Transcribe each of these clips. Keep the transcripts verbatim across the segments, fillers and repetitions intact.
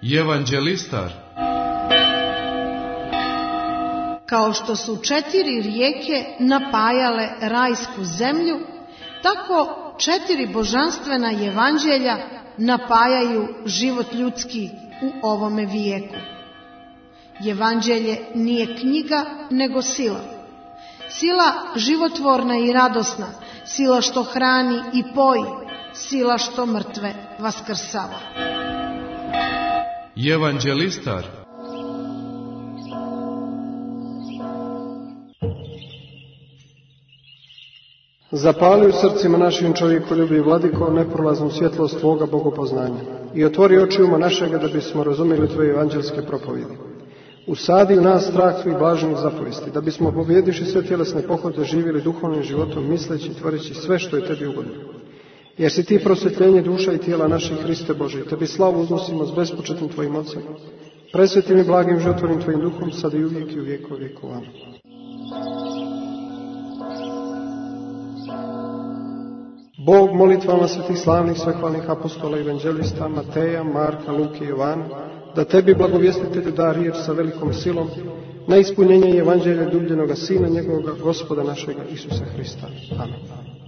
Evanđelistar. Kao što su četiri rijeke napajale rajsku zemlju, tako četiri božanstvena evanđelja napajaju život ljudski u ovome vijeku. Evanđelje nije knjiga, nego sila. Sila životvorna i radosna, sila što hrani i poji, sila što mrtve vaskrsava. Evanđelistar. Zapali u srcima našim čovjekoljubi, Vladiko, neprolaznu svjetlost Tvoga bogopoznanja i otvori oči uma našega da bismo razumjeli Tvoje evanđelske propovjedi. Usadi u nas strah Tvojih blaženih zapovesti, da bismo pobjedivši sve tjelesne pohode živjeli duhovnim životom, misleći i tvoreći sve što je Tebi ugodno. Jer si Ti prosvjetljenje duša i tijela naših, Hriste Bože, Tebi slavu uznosimo s bespočetnim Tvojim ocem, presvetim i blagim životvornim Tvojim duhom, sad i uvijek i u vijeku vijekova. Amen. Bog molitvama svetih slavnih svehvalnih apostola i evanđelista Mateja, Marka, Luke i Jovana, da Tebi, blagovjestitelju, da riječ sa velikom silom na ispunjenje evanđelja ljubljenoga Sina njegovoga, Gospoda našega Isusa Hrista. Amen.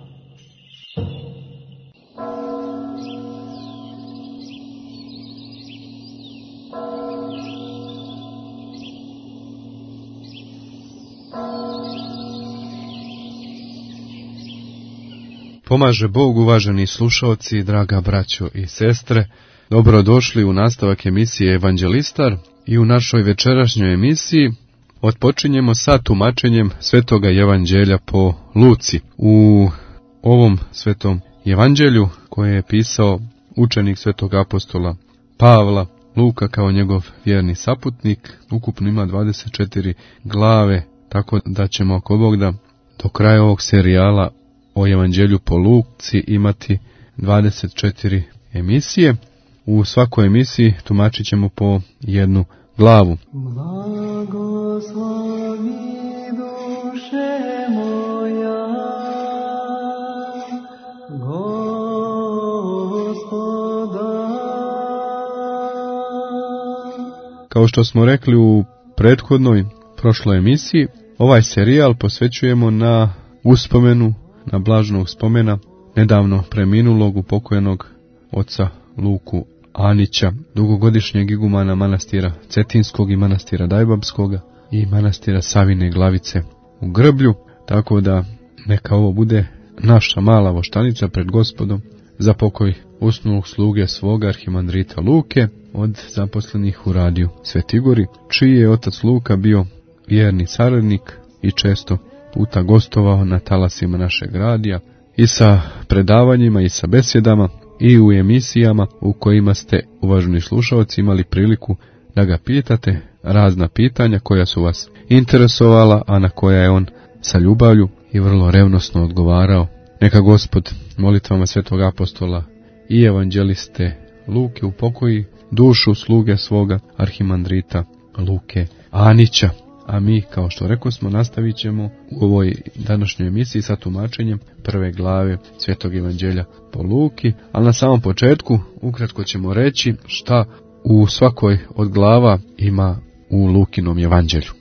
Pomaže Bog, uvaženi slušaoci, draga braćo i sestre. Dobrodošli u nastavak emisije Evanđelistar i u našoj večerašnjoj emisiji otpočinjemo sa tumačenjem Svetoga evanđelja po Luci. U ovom svetom evanđelju koje je pisao učenik svetog apostola Pavla, Luka kao njegov vjerni saputnik, ukupno ima dvadeset četiri glave, tako da ćemo ako Bog da do kraja ovog serijala o evanđelju po Luci imati dvadeset četiri emisije. U svakoj emisiji tumačit ćemo po jednu glavu. Blagoslovi duše moja, Gospoda. Kao što smo rekli u prethodnoj prošloj emisiji, ovaj serijal posvećujemo na uspomenu, na blaženog spomena nedavno preminulog upokojenog oca Luku Anića, dugogodišnjeg igumana manastira Cetinskog i manastira Dajbabskoga i manastira Savine Glavice u Grblju, tako da neka ovo bude naša mala voštanica pred Gospodom za pokoj usnulog sluge svoga arhimandrita Luke od zaposlenih u radiju Svetigori, čiji je otac Luka bio vjerni saradnik i često puta gostovao na talasima našeg radija i sa predavanjima i sa besjedama i u emisijama u kojima ste, uvaženi slušalci, imali priliku da ga pitate razna pitanja koja su vas interesovala, a na koja je on sa ljubavlju i vrlo revnosno odgovarao. Neka Gospod molitvama svetog apostola i evanđeliste Luke upokoji dušu sluge svoga arhimandrita Luke Anića. A mi, kao što rekosmo, nastavit ćemo u ovoj današnjoj emisiji sa tumačenjem prve glave Svetog evanđelja po Luki, ali na samom početku ukratko ćemo reći šta u svakoj od glava ima u Lukinom evanđelju.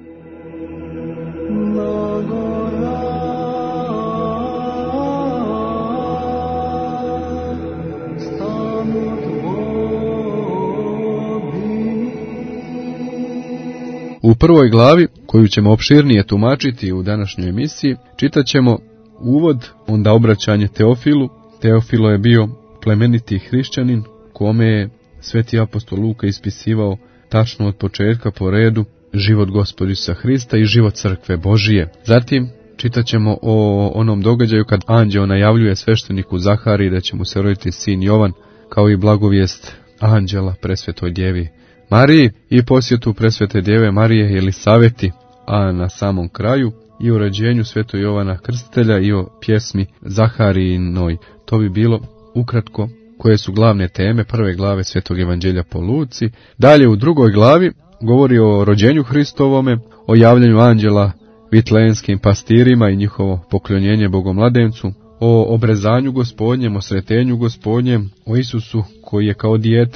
U prvoj glavi, koju ćemo opširnije tumačiti u današnjoj emisiji, čitat ćemo uvod, onda obraćanje Teofilu. Teofilo je bio plemeniti hrišćanin, kome je sveti apostol Luka ispisivao tačno od početka po redu život Gospoda Isusa Hrista i život crkve Božije. Zatim čitat ćemo o onom događaju kad anđeo najavljuje svešteniku Zahariji da će mu se roditi sin Jovan, kao i blagovijest anđela presvetoj djevi Mariji i posjetu presvete djeve Marije Jelisaveti, a na samom kraju i o rođenju svetog Jovana Krstitelja i o pjesmi Zaharijinoj. To bi bilo ukratko koje su glavne teme prve glave Svetog evanđelja po Luci. Dalje u drugoj glavi govori o rođenju Hristovome, o javljanju anđela vitlejenskim pastirima i njihovo poklonjenje Bogomladencu, o obrezanju Gospodnjem, o sretenju Gospodnjem, o Isusu koji je kao dijete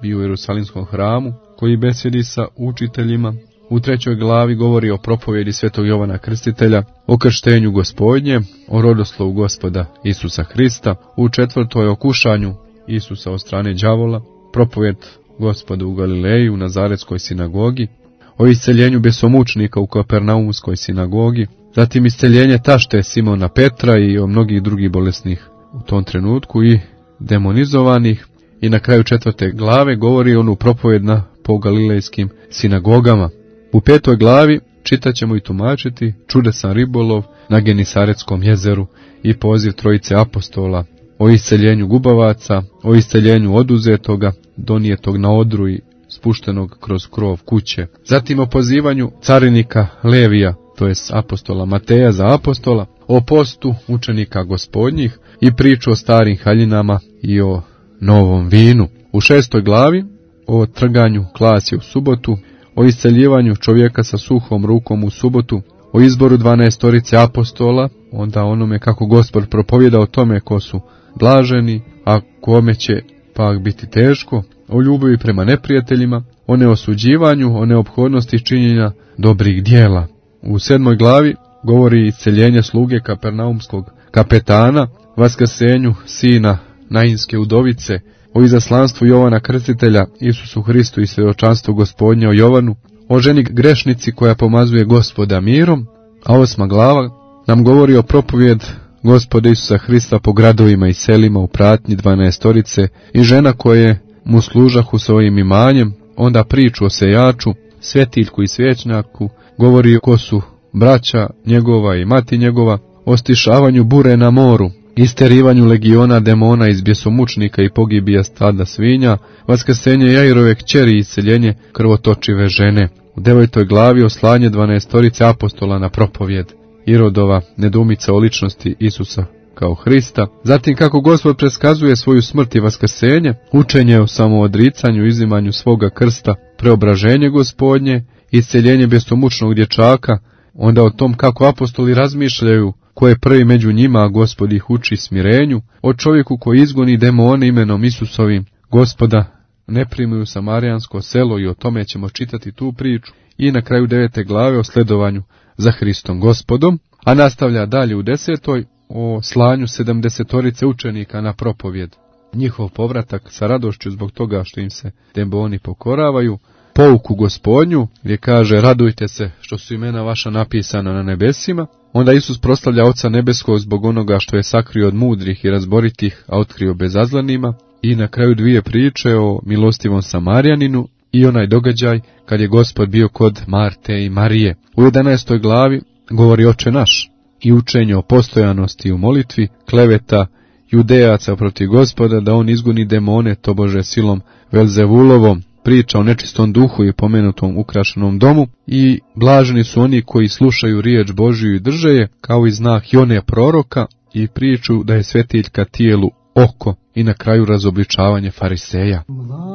bio u Jerusalimskom hramu, koji besjedi sa učiteljima. U trećoj glavi govori o propovjedi svetog Jovana Krstitelja, o krštenju Gospodnje, o rodoslovu Gospoda Isusa Hrista. U četvrtoj o kušanju Isusa od strane đavola, propovjed Gospoda u Galileji, u Nazaretskoj sinagogi, o isceljenju bjesomučnika u Kapernaumskoj sinagogi, zatim isceljenje tašte Simona Petra i o mnogih drugih bolesnih u tom trenutku i demonizovanih. I na kraju četvrte glave govori onu propovjed na po galilejskim sinagogama. U petoj glavi čitat ćemo i tumačiti čudesan ribolov na Genisaretskom jezeru i poziv trojice apostola, o isceljenju gubavaca, o isceljenju oduzetoga, donijetog na odru i spuštenog kroz krov kuće. Zatim o pozivanju carinika Levija, to jest apostola Mateja za apostola, o postu učenika Gospodnjih i priču o starim haljinama i o novom vinu. U šestoj glavi o trganju klasi u subotu, o isceljivanju čovjeka sa suhom rukom u subotu, o izboru dvanaestorice apostola, onda onome kako Gospod propovjeda o tome ko su blaženi, a kome će pak biti teško, o ljubavi prema neprijateljima, o neosuđivanju, o neophodnosti činjenja dobrih dijela. U sedmoj glavi govori isceljenje sluge Kapernaumskog kapetana, vaskrsenju sina Nainske udovice, o izaslanstvu Jovana Krstitelja, Isusu Hristu i svjedočanstvu Gospodnje o Jovanu, o ženi grešnici koja pomazuje Gospoda mirom, a osma glava nam govori o propovjed Gospoda Isusa Hrista po gradovima i selima u pratnji dvanaestorice i žena koje mu služahu svojim imanjem, onda priču o sejaču, svjetiljku i svjećnjaku, govori ko su braća njegova i mati njegova, o stišavanju bure na moru, isterivanju legiona demona iz bjesomučnika i pogibija stada svinja, vaskrsenje Jairove kćeri i isceljenje krvotočive žene. U devetoj glavi oslanje dvanaestorice apostola na propovjed, Irodova nedoumica o ličnosti Isusa kao Hrista, zatim kako Gospod preskazuje svoju smrt i vaskrsenje, učenje o samoodricanju, izimanju svoga krsta, preobraženje Gospodnje, isceljenje bjesomučnog dječaka, onda o tom kako apostoli razmišljaju ko je prvi među njima, a Gospod ih uči smirenju, o čovjeku koji izgoni demone imenom Isusovim, Gospoda ne primaju u samarijansko selo i o tome ćemo čitati tu priču. I na kraju devete glave o sledovanju za Hristom Gospodom, a nastavlja dalje u desetoj o slanju sedamdesetorice učenika na propovjed. Njihov povratak sa radošću zbog toga što im se demoni pokoravaju, pouku Gospodnju gdje kaže radujte se što su imena vaša napisana na nebesima. Onda Isus proslavlja Oca nebeskog zbog onoga što je sakrio od mudrih i razboritih, a otkrio bezazlanima. I na kraju dvije priče o milostivom Samarijaninu i onaj događaj kad je Gospod bio kod Marte i Marije. U jedanaestoj glavi govori Oče naš i učenje o postojanosti u molitvi, kleveta Judejaca protiv Gospoda da on izgoni demone tobože silom Velzevulovom, priča o nečistom duhu i pomenutom ukrašenom domu i blaženi su oni koji slušaju riječ Božiju i drže je, kao i znak Jone proroka i priču da je svetiljka tijelu oko i na kraju razobličavanje fariseja.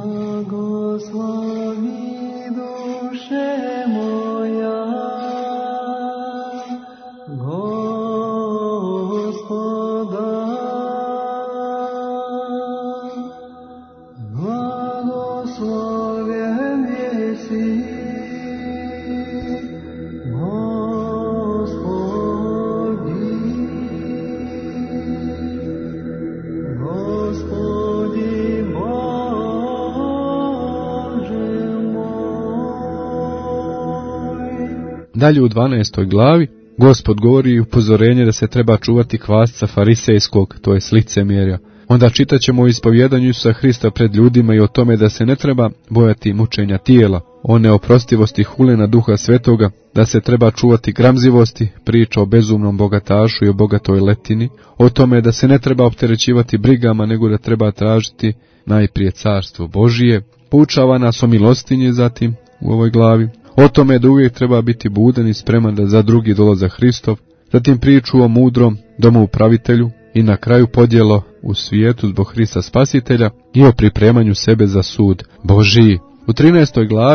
Blagoslovi duše moja, Gospoda, blagoslovljen jesi, Dalje u dvanaestoj glavi Gospod govori i upozorenje da se treba čuvati kvasca farisejskog, to je licemjerja. Onda čitat ćemo o ispovjedanju Isusa Hrista pred ljudima i o tome da se ne treba bojati mučenja tijela, o neoprostivosti hulena Duha Svetoga, da se treba čuvati gramzivosti, priča o bezumnom bogatašu i o bogatoj letini, o tome da se ne treba opterećivati brigama, nego da treba tražiti najprije carstvo Božije, poučava nas o milostinji zatim u ovoj glavi, o tome da uvijek treba biti budan i spreman da za drugi dolazak Hristov, zatim priču o mudrom domoupravitelju i na kraju podjelo u svijetu zbog Hrista Spasitelja i o pripremanju sebe za sud Božiji. U trinaestoj glavi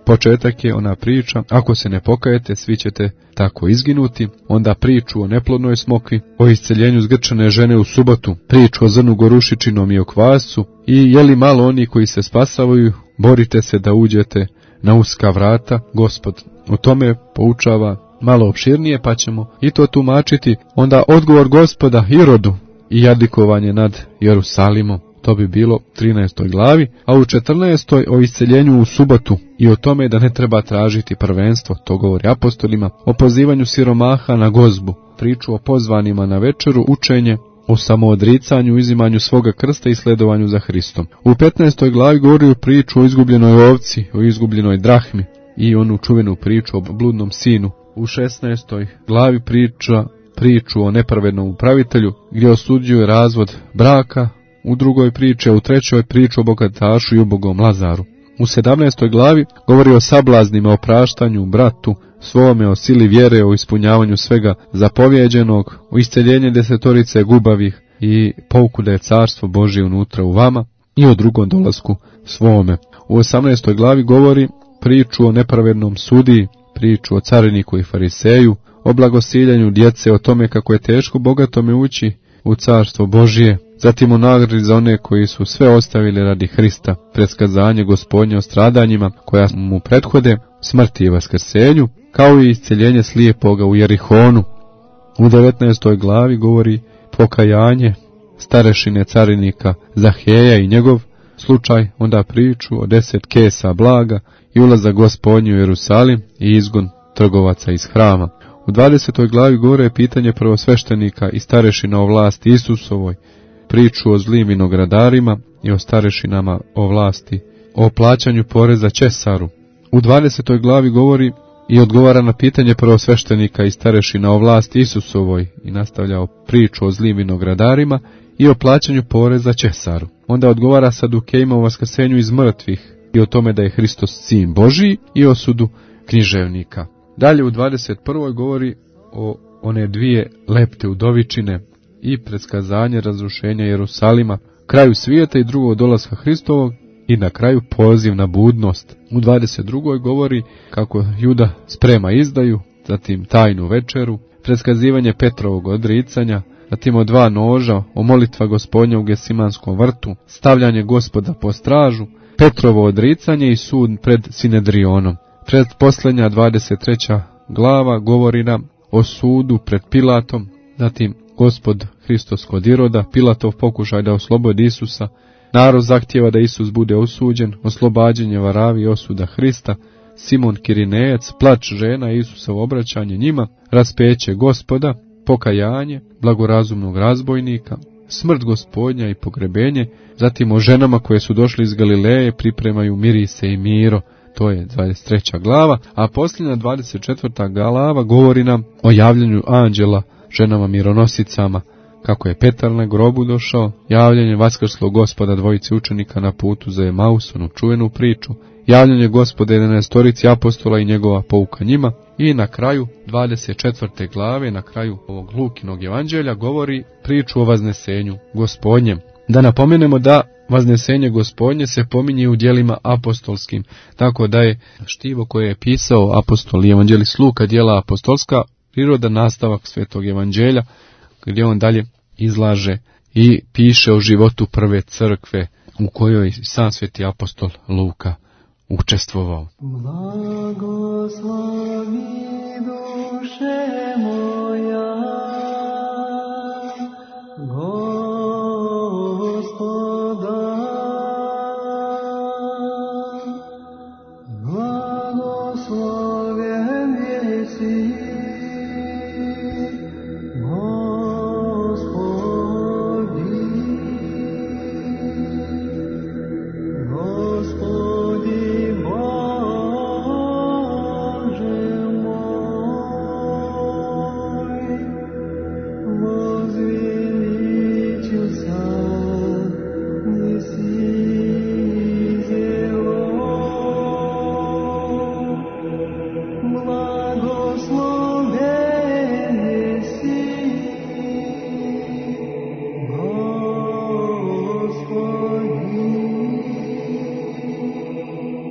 početak je ona priča, ako se ne pokajete, svi ćete tako izginuti. Onda priču o neplodnoj smokvi, o isceljenju zgrčane žene u subotu, priču o zrnu gorušičinom i o kvascu i je li malo oni koji se spasavaju, borite se da uđete na uska vrata, Gospod o tome poučava malo opširnije, pa ćemo i to tumačiti. Onda odgovor Gospoda Irodu i jadikovanje nad Jerusalimom, to bi bilo u trinaestoj glavi, a u četrnaestoj o isceljenju u subotu i o tome da ne treba tražiti prvenstvo, to govori apostolima, o pozivanju siromaha na gozbu, priču o pozvanima na večeru, učenje o samoodricanju, uzimanju svoga krsta i sledovanju za Hristom. U petnaestoj glavi govori o priču o izgubljenoj ovci, o izgubljenoj drahmi i onu čuvenu priču o bludnom sinu. U šesnaestoj glavi priča priču o nepravednom upravitelju, gdje osuđuje razvod braka, u drugoj priči, a u trećoj priču o bogatašu i ubogom Lazaru. U sedamnaestoj glavi govori o sablaznima, o praštanju, bratu, svome, o sili vjere, o ispunjavanju svega zapovjeđenog, o isceljenju desetorice gubavih i pouku da je carstvo Božje unutra u vama i o drugom dolasku svome. U osamnaestoj glavi govori priču o nepravednom sudiji, priču o cariniku i fariseju, o blagosiljanju djece, o tome kako je teško bogatome ući u carstvo Božje, zatim o nagradi za one koji su sve ostavili radi Hrista, predskazanje Gospodnje o stradanjima koja mu prethode, smrti i vaskrsenju, kao i isceljenje slijepoga u Jerihonu. U devetnaestoj glavi govori pokajanje starešine carinika Zaheja i njegov slučaj, onda priču o deset kesa blaga i ulazak Gospodnji u Jerusalim i izgon trgovaca iz hrama. U dvadesetoj glavi govore pitanje prvosveštenika i starešina o vlasti Isusovoj, priču o zlim vinogradarima i o starešinama o vlasti, o plaćanju poreza Česaru. U dvadesetoj glavi govori i odgovara na pitanje prvosveštenika i starešina o vlasti Isusovoj i nastavlja o priču o zlim vinogradarima i o plaćanju poreza Česaru. Onda odgovara Sadukejima o vaskrsenju iz mrtvih i o tome da je Hristos sin Božiji i o sudu književnika. Dalje u dvadeset prvoj govori o one dvije lepte udovičine i predskazanje razrušenja Jerusalima, kraju svijeta i drugog dolaska Hristovog i na kraju poziv na budnost. U dvadeset drugoj govori kako Juda sprema izdaju, zatim tajnu večeru, predskazivanje Petrovog odricanja, zatim o dva noža, o molitva Gospodnja u Gesimanskom vrtu, stavljanje Gospoda po stražu, Petrovo odricanje i sud pred Sinedrionom. Predposljednja dvadeset treća glava govori nam o sudu pred Pilatom, zatim Gospod Hristos kod Iroda, Pilatov pokušaj da oslobodi Isusa, narod zahtjeva da Isus bude osuđen, oslobađanje Varavi i osuda Hrista, Simon Kirinejac, plač žena, Isusovo obraćanje njima, raspeće Gospoda, pokajanje, blagorazumnog razbojnika, smrt Gospodnja i pogrebenje, zatim o ženama koje su došli iz Galileje, pripremaju mirise i miro, to je dvadeset treća glava, a posljednja dvadeset četvrta glava govori nam o javljanju anđela ženama mironosicama, kako je Petar na grobu došao, javljanje vaskrslog Gospoda dvojici učenika na putu za Emausonu, čuvenu priču, javljanje Gospoda jedanaestorici apostola i njegova pouka njima, i na kraju dvadeset četvrte glave, na kraju ovog Lukinog evanđelja, govori priču o vaznesenju Gospodnjem. Da napomenemo da vaznesenje Gospodnje se pominje u djelima apostolskim, tako da je štivo koje je pisao apostol i evanđelist Luka, djela apostolska, prirodan nastavak svetog evanđelja, gdje on dalje izlaže i piše o životu prve crkve u kojoj sam sveti apostol Luka učestvovao. Blagoslovi duše moja, Gospoda, blagoslovljen jesi, Gospodi, Bože moj.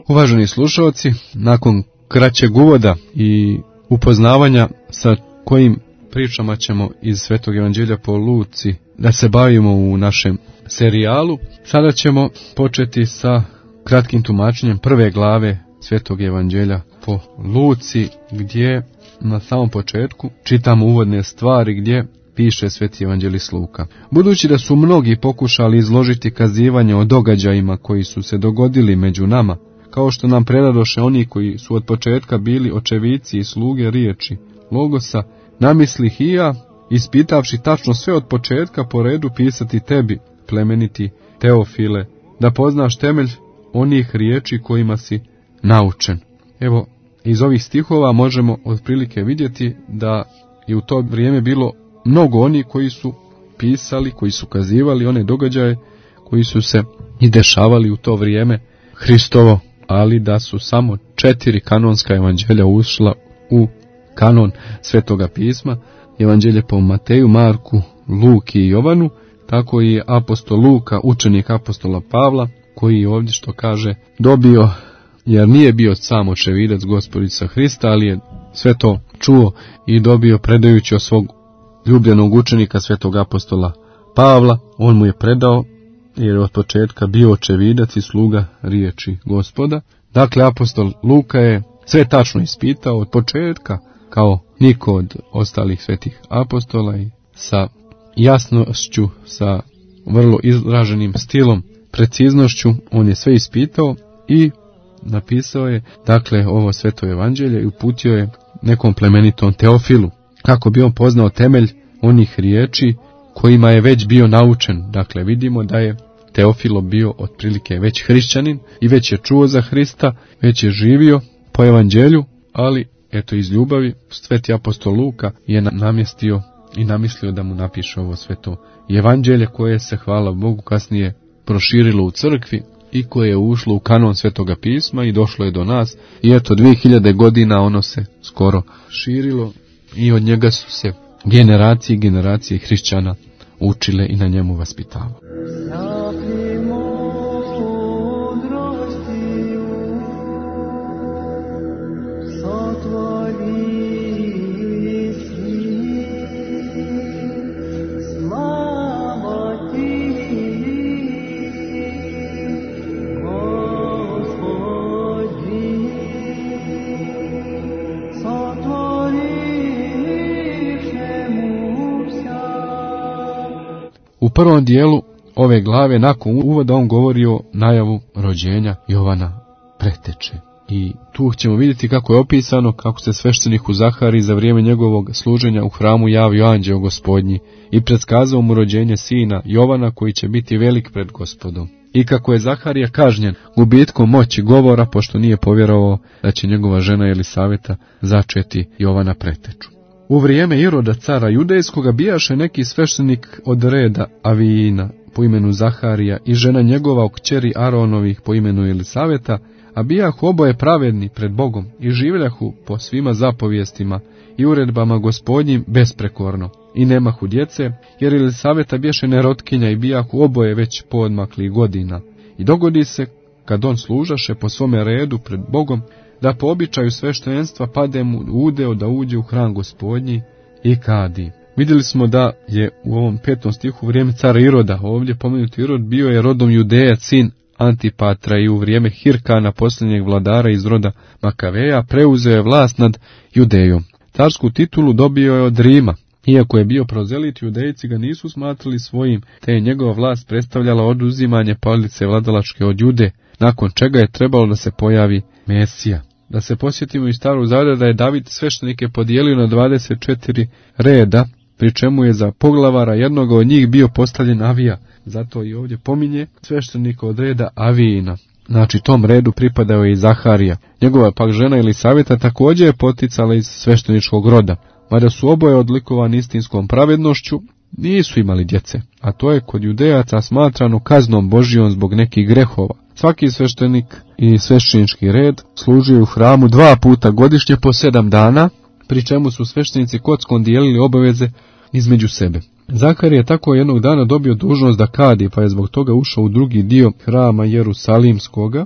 Uvaženi slušalci, nakon kraćeg uvoda i upoznavanja sa kojim pričama ćemo iz Svetog evanđelja po Luci da se bavimo u našem serijalu, sada ćemo početi sa kratkim tumačenjem prve glave Svetog evanđelja po Luci, gdje na samom početku čitamo uvodne stvari gdje piše Sveti evanđelist Luka. Budući da su mnogi pokušali izložiti kazivanje o događajima koji su se dogodili među nama, kao što nam predadoše oni koji su od početka bili očevici i sluge riječi Logosa, namislih i ja, ispitavši tačno sve od početka po redu pisati tebi, plemeniti Teofile, da poznaš temelj onih riječi kojima si naučen. Evo, iz ovih stihova možemo otprilike vidjeti da je u to vrijeme bilo mnogo oni koji su pisali, koji su kazivali one događaje koji su se i dešavali u to vrijeme Hristovo, ali da su samo četiri kanonska evanđelja ušla u kanon Svetoga pisma, evanđelje po Mateju, Marku, Luki i Jovanu, tako i apostol Luka, učenik apostola Pavla, koji je ovdje što kaže dobio, jer nije bio sam očevidac Gospodica Hrista, ali je sve to čuo i dobio predajući od svog ljubljenog učenika Svetog apostola Pavla. On mu je predao, jer je od početka bio očevidac i sluga riječi Gospoda. Dakle, apostol Luka je sve tačno ispitao od početka, kao niko od ostalih svetih apostola, i sa jasnošću, sa vrlo izraženim stilom, preciznošću, on je sve ispitao i napisao je, dakle, ovo Sveto evanđelje i uputio je nekom plemenitom Teofilu, kako bi on poznao temelj onih riječi kojima je već bio naučen. Dakle, vidimo da je Teofilo bio otprilike već hrišćanin i već je čuo za Hrista, već je živio po evanđelju, ali eto iz ljubavi Sveti apostol Luka je namjestio i namislio da mu napiše ovo sveto evanđelje, koje se, hvala Bogu, kasnije proširilo u crkvi i koje je ušlo u kanon Svetoga pisma i došlo je do nas. I eto, dvije hiljade godina ono se skoro širilo i od njega su se generacije i generacije hrišćana učile i na njemu vaspitavale. U prvom dijelu ove glave, nakon uvoda, on govori o najavu rođenja Jovana Preteče. I tu ćemo vidjeti kako je opisano kako se svešteniku Zahariji za vrijeme njegovog služenja u hramu javio anđeo Gospodnji i predskazao mu rođenje sina Jovana, koji će biti velik pred Gospodom. I kako je Zaharija kažnjen gubitkom moći govora, pošto nije povjerovao da će njegova žena Jelisaveta začeti Jovana Preteču. U vrijeme Iroda, cara judejskoga, bijaše neki sveštenik od reda Avijina po imenu Zaharija i žena njegova o kćeri Aronovih po imenu Jelisaveta, a bijahu oboje pravedni pred Bogom i življahu po svima zapovijestima i uredbama Gospodnjim besprekorno. I nemahu djece, jer Jelisaveta bijaše nerotkinja i bijahu oboje već poodmakli godina. I dogodi se, kad on služaše po svome redu pred Bogom, da po običaju sveštenstva pade mu udeo da uđe u hram Gospodnji i kadi. Vidjeli smo da je u ovom petom stihu vrijeme cara Iroda, ovdje pomenuti Irod bio je rodom Judejac, sin Antipatra, i u vrijeme Hirkana, posljednjeg vladara iz roda Makaveja, preuzeo je vlast nad Judejom. Carsku titulu dobio je od Rima. Iako je bio prozelit, Judejci ga nisu smatrali svojim, te je njegova vlast predstavljala oduzimanje palice vladalačke od Jude, nakon čega je trebalo da se pojavi Mesija. Da se posjetimo i Starog zavjeta da je David sveštenike podijelio na dvadeset četiri reda, pri čemu je za poglavara jednoga od njih bio postavljen Avija. Zato i ovdje pominje sveštenika od reda Avijina. Znači, tom redu pripadao je i Zaharija. Njegova pak žena Jelisaveta također je poticala iz svešteničkog roda. Mada su oboje odlikovani istinskom pravednošću, nisu imali djece, a to je kod Judejaca smatrano kaznom Božijom zbog nekih grehova. Svaki sveštenik i sveštenički red služio u hramu dva puta godišnje po sedam dana, pri čemu su sveštenici kockom dijelili obaveze između sebe. Zakar je tako jednog dana dobio dužnost da kadi, pa je zbog toga ušao u drugi dio hrama Jerusalimskoga,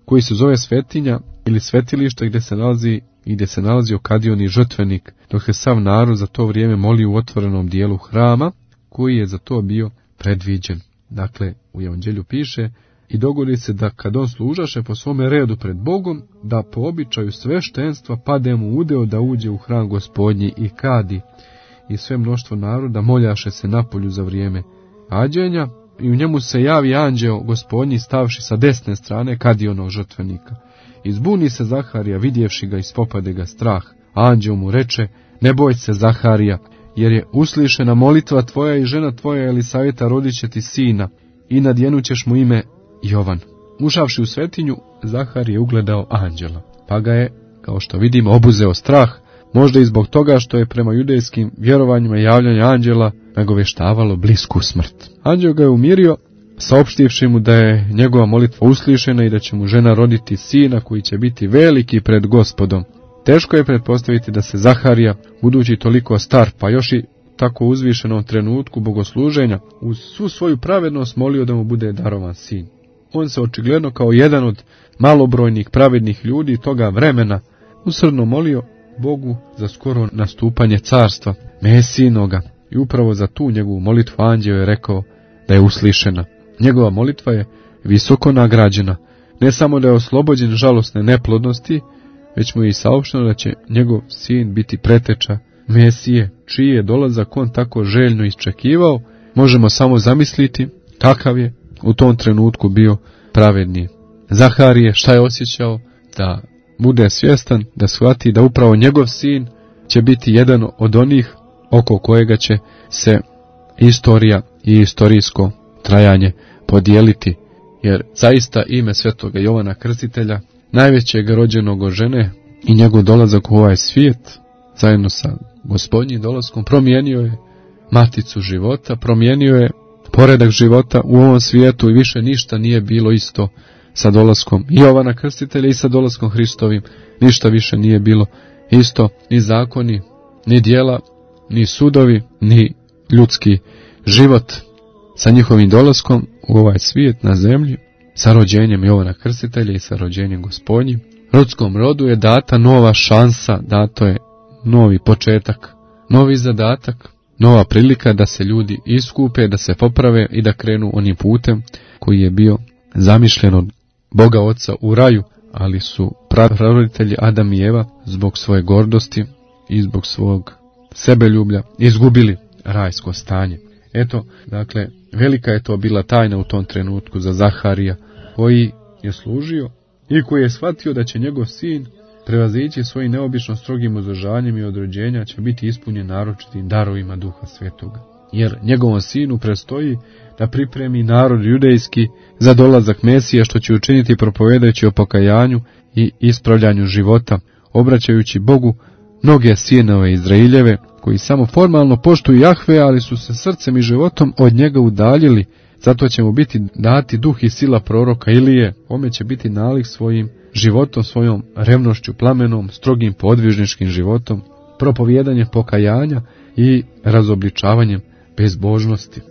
koji se zove svetinja ili svetilište gdje se nalazi i gdje se nalazio kadioni žrtvenik, dok se sav narod za to vrijeme molio u otvorenom dijelu hrama, koji je za to bio predviđen. Dakle, u Evanđelju piše: i dogodi se da kad on služaše po svome redu pred Bogom, da po običaju sveštenstva pade mu udeo da uđe u hram Gospodnji i kadi, i sve mnoštvo naroda moljaše se napolju za vrijeme ađenja, i u njemu se javi anđeo Gospodnji stavši sa desne strane kadionog žrtvenika. Izbuni se Zaharija, vidjevši ga, ispopade ga strah. Anđeo mu reče: ne boj se, Zaharija, jer je uslišena molitva tvoja i žena tvoja Elisaveta rodit će ti sina, i nadjenućeš mu ime Jovan. Ušavši u svetinju, Zaharije ugledao anđela, pa ga je, kao što vidimo, obuzeo strah, možda i zbog toga što je prema judejskim vjerovanjima javljanja anđela nagoveštavalo blisku smrt. Anđeo ga je umirio, saopštivši mu da je njegova molitva uslišena i da će mu žena roditi sina koji će biti veliki pred Gospodom. Teško je pretpostaviti da se Zaharija, budući toliko star, pa još i tako uzvišenom trenutku bogosluženja, uz svu svoju pravednost molio da mu bude darovan sin. On se očigledno kao jedan od malobrojnih pravednih ljudi toga vremena usrdno molio Bogu za skoro nastupanje carstva Mesijinoga, i upravo za tu njegovu molitvu anđeo je rekao da je uslišena. Njegova molitva je visoko nagrađena, ne samo da je oslobođen žalosne neplodnosti, već mu je i saopšteno da će njegov sin biti preteča Mesije, čiji je dolazak on tako željno iščekivao. Možemo samo zamisliti kakav je u tom trenutku bio pravedni. Zaharije šta je osjećao? Da bude svjestan, da shvati da upravo njegov sin će biti jedan od onih oko kojega će se istorija i istorijsko trajanje podijeliti, jer zaista ime svetoga Jovana Krstitelja, najvećeg rođenog od žene, i njegov dolazak u ovaj svijet zajedno sa Gospodnjim dolaskom promijenio je maticu života, promijenio je poredak života u ovom svijetu, i više ništa nije bilo isto sa dolaskom Jovana Krstitelja i sa dolaskom Hristovim. Ništa više nije bilo isto, ni zakoni, ni djela, ni sudovi, ni ljudski život. Sa njihovim dolaskom u ovaj svijet na zemlji, sa rođenjem Jovana Krstitelja i sa rođenjem Gospodnjim, ljudskom rodu je data nova šansa, dato je novi početak, novi zadatak, nova prilika da se ljudi iskupe, da se poprave i da krenu onim putem koji je bio zamišljen od Boga Oca u raju, ali su praroditelji Adam i Eva zbog svoje gordosti i zbog svog sebeljublja izgubili rajsko stanje. Eto, dakle, velika je to bila tajna u tom trenutku za Zaharija, koji je služio i koji je shvatio da će njegov sin prevazići svojim neobično strogim uzdržanjem i od rođenja će biti ispunjen naročitim darovima Duha Svetoga. Jer njegovom sinu predstoji da pripremi narod judejski za dolazak Mesija, što će učiniti propovedajući o pokajanju i ispravljanju života, obraćajući Bogu mnoge sinove Izraeljeve, koji samo formalno poštuju Jahve, ali su se srcem i životom od njega udaljili. Zato će mu biti dati duh i sila proroka Ilije, ome će biti nalik svojim životom, svojom revnošću plamenom, strogim podvižničkim životom, propovijedanjem pokajanja i razobličavanjem bezbožnosti.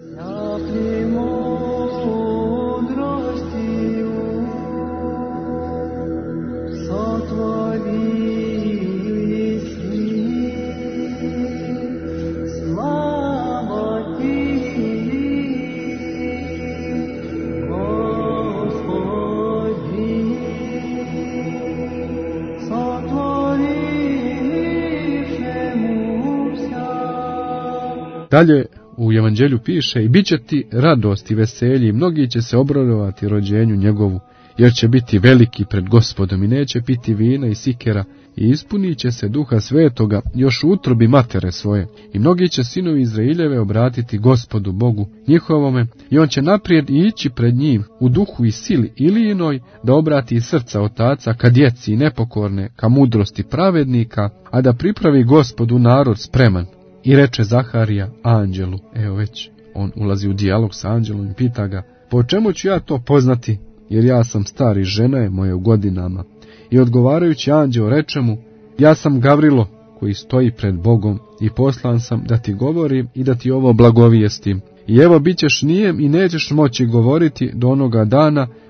Dalje u Evanđelju piše: i bit će ti radost i veselje, i mnogi će se obradovati rođenju njegovu, jer će biti veliki pred Gospodom i neće piti vina i sikera, i ispunit će se Duha Svetoga još u utrobi matere svoje. I mnogi će sinovi Izraeljeve obratiti Gospodu Bogu njihovome, i on će naprijed ići pred njim u duhu i sili Ilijinoj, da obrati srca otaca ka djeci nepokorne, ka mudrosti pravednika, a da pripravi Gospodu narod spreman. I reče Zaharija anđelu, evo već on ulazi u dijalog sa anđelom i pita ga: po čemu ću ja to poznati, jer ja sam star i žena je moja u godinama. I odgovarajući anđeo reče mu: ja sam Gavrilo, koji stoji pred Bogom, i poslan sam da ti govorim i da ti ovo blagovijestim. I evo bit ćeš nijem i nećeš moći govoriti do onoga dana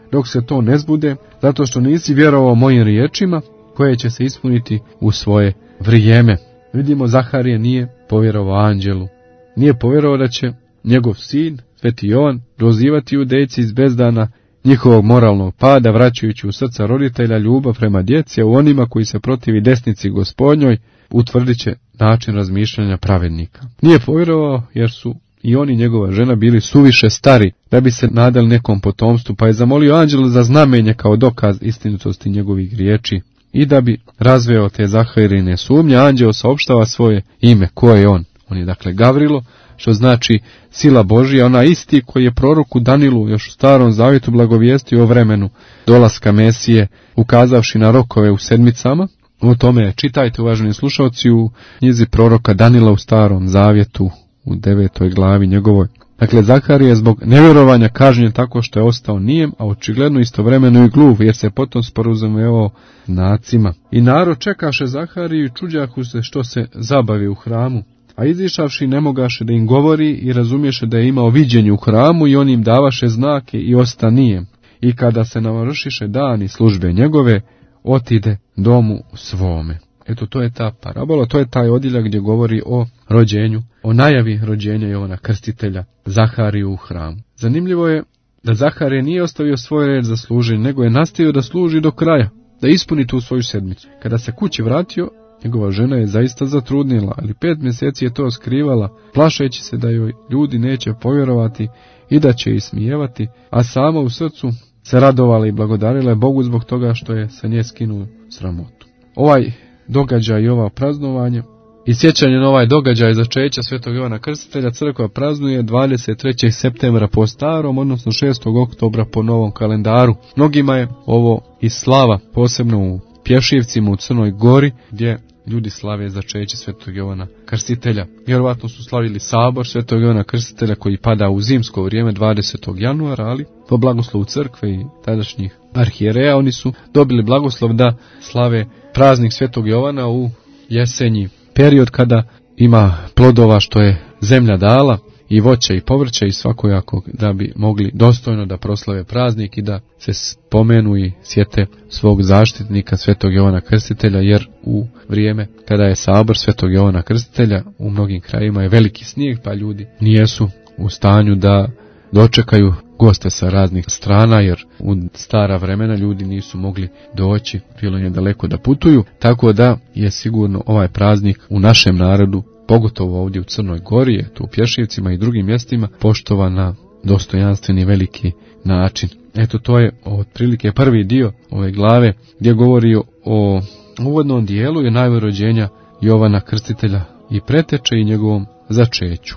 dok se to ne zbude, zato što nisi vjerovao mojim riječima, koje će se ispuniti u svoje vrijeme. Vidimo, Zaharije nije povjerovao anđelu. Nije povjerovao da će njegov sin, Sveti Jovan, dozivati judejci iz bezdana njihovog moralnog pada, vraćajući u srca roditelja ljubav prema djeci, a u onima koji se protivi desnici Gospodnjoj utvrdit će način razmišljanja pravednika. Nije povjerovao jer su i on i njegova žena bili suviše stari da bi se nadali nekom potomstvu, pa je zamolio anđela za znamenje kao dokaz istinitosti njegovih riječi. I da bi razveo te Zaharijine sumnje, anđeo saopštava svoje ime. Ko je on? On je dakle Gavrilo, što znači sila Božja, ona isti koji je proroku Danilu još u Starom Zavjetu blagovijestio o vremenu dolaska Mesije, ukazavši na rokove u sedmicama. O tome čitajte, uvaženi slušalci, u knjizi proroka Danila u Starom Zavjetu u devetoj glavi njegovoj. Dakle, Zaharije je zbog nevjerovanja kažnjen tako što je ostao nijem, a očigledno istovremeno i gluv, jer se potom sporazumevao znacima. I narod čekaše Zahariju i čuđahu se što se zabavi u hramu. A izišavši ne mogaše da im govori i razumješe da je imao viđenje u hramu i on im davaše znake i ostanijem. I kada se navršiše dani službe njegove, otide domu svome. Eto, to je ta parabola, to je taj odjeljak gdje govori o rođenju, o najavi rođenja Jovana Krstitelja, Zahariju u hramu. Zanimljivo je da Zaharije nije ostavio svoj red za služenje, nego je nastavio da služi do kraja, da ispuni tu svoju sedmicu. Kada se kući vratio, njegova žena je zaista zatrudnila, ali pet mjeseci je to skrivala, plašeći se da joj ljudi neće povjerovati i da će ismijevati, a sama u srcu se radovala i blagodarila je Bogu zbog toga što je sa nje skinuo sramotu. Ovaj događaj i ovo praznovanje i sjećanje na ovaj događaj začeća Svetog Jovana Krstitelja crkva praznuje dvadeset trećeg septembra po starom, odnosno šestog oktobra po novom kalendaru. Mnogima je ovo i slava, posebno u Pješivcima u Crnoj Gori, gdje ljudi slave začeće Svetog Jovana Krstitelja. Vjerovatno su slavili sabor Svetog Jovana Krstitelja koji pada u zimsko vrijeme dvadesetog januara, ali po blagoslovu crkve i tadašnjih arhijereja oni su dobili blagoslov da slave praznik Svetog Jovana u jesenji, period kada ima plodova što je zemlja dala, i voća i povrća i svakojakog, da bi mogli dostojno da proslave praznik i da se spomenu i sjete svog zaštitnika Svetog Jovana Krstitelja, jer u vrijeme kada je sabor Svetog Jovana Krstitelja u mnogim krajima je veliki snijeg, pa ljudi nijesu u stanju da dočekaju goste sa raznih strana, jer u stara vremena ljudi nisu mogli doći, bilo je daleko da putuju, tako da je sigurno ovaj praznik u našem narodu, pogotovo ovdje u Crnoj Gori, tu u Pješivcima i drugim mjestima, poštovan na dostojanstveni veliki način. Eto, to je otprilike prvi dio ove glave gdje govori o uvodnom dijelu i o najavi rođenja Jovana Krstitelja i preteče i njegovom začeću.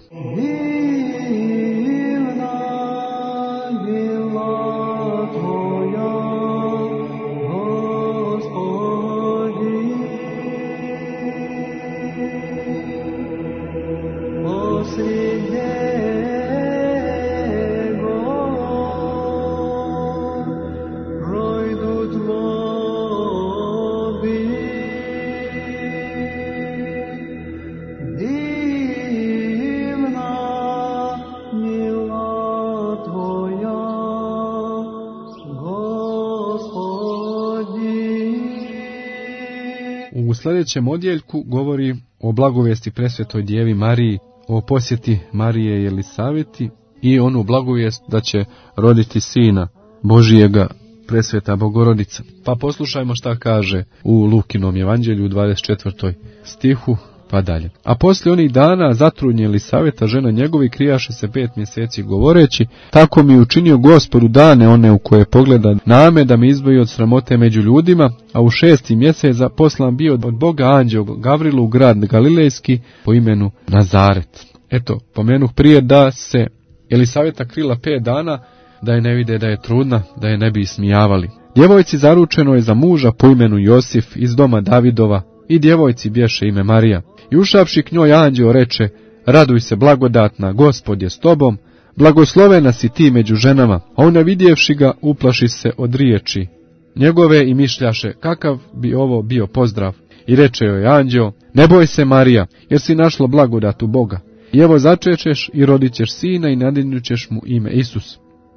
U sljedećem odjeljku govori o blagovijesti presvetoj Djevi Mariji, o posjeti Marije i Elisaveti i onu blagovijest da će roditi sina Božijega, presveta Bogorodica. Pa poslušajmo šta kaže u Lukinom evanđelju u dvadeset četvrtom stihu pa dalje. A poslije onih dana zatrudnje Elisaveta, žena njegovi, krijaše se pet mjeseci govoreći: tako mi učinio Gospodu dane one u koje pogleda name, da me izboji od sramote među ljudima, a u šesti mjesec poslan bio od Boga anđeo Gavrilu u grad Galilejski po imenu Nazaret. Eto, pomenuh prije da se Elisaveta krila pet dana, da je ne vide da je trudna, da je ne bi ismijavali. Djevojci zaručeno je za muža po imenu Josif iz doma Davidova, i djevojci bješe ime Marija. I ušavši k njoj anđeo reče: raduj se blagodatna, Gospod je s tobom, blagoslovena si ti među ženama. A ona vidjevši ga uplaši se od riječi njegove i mišljaše kakav bi ovo bio pozdrav. I reče joj anđeo: ne boj se Marija, jer si našla blagodat u Boga. I evo začećeš i rodit ćeš sina i nadjednućeš mu ime Isus.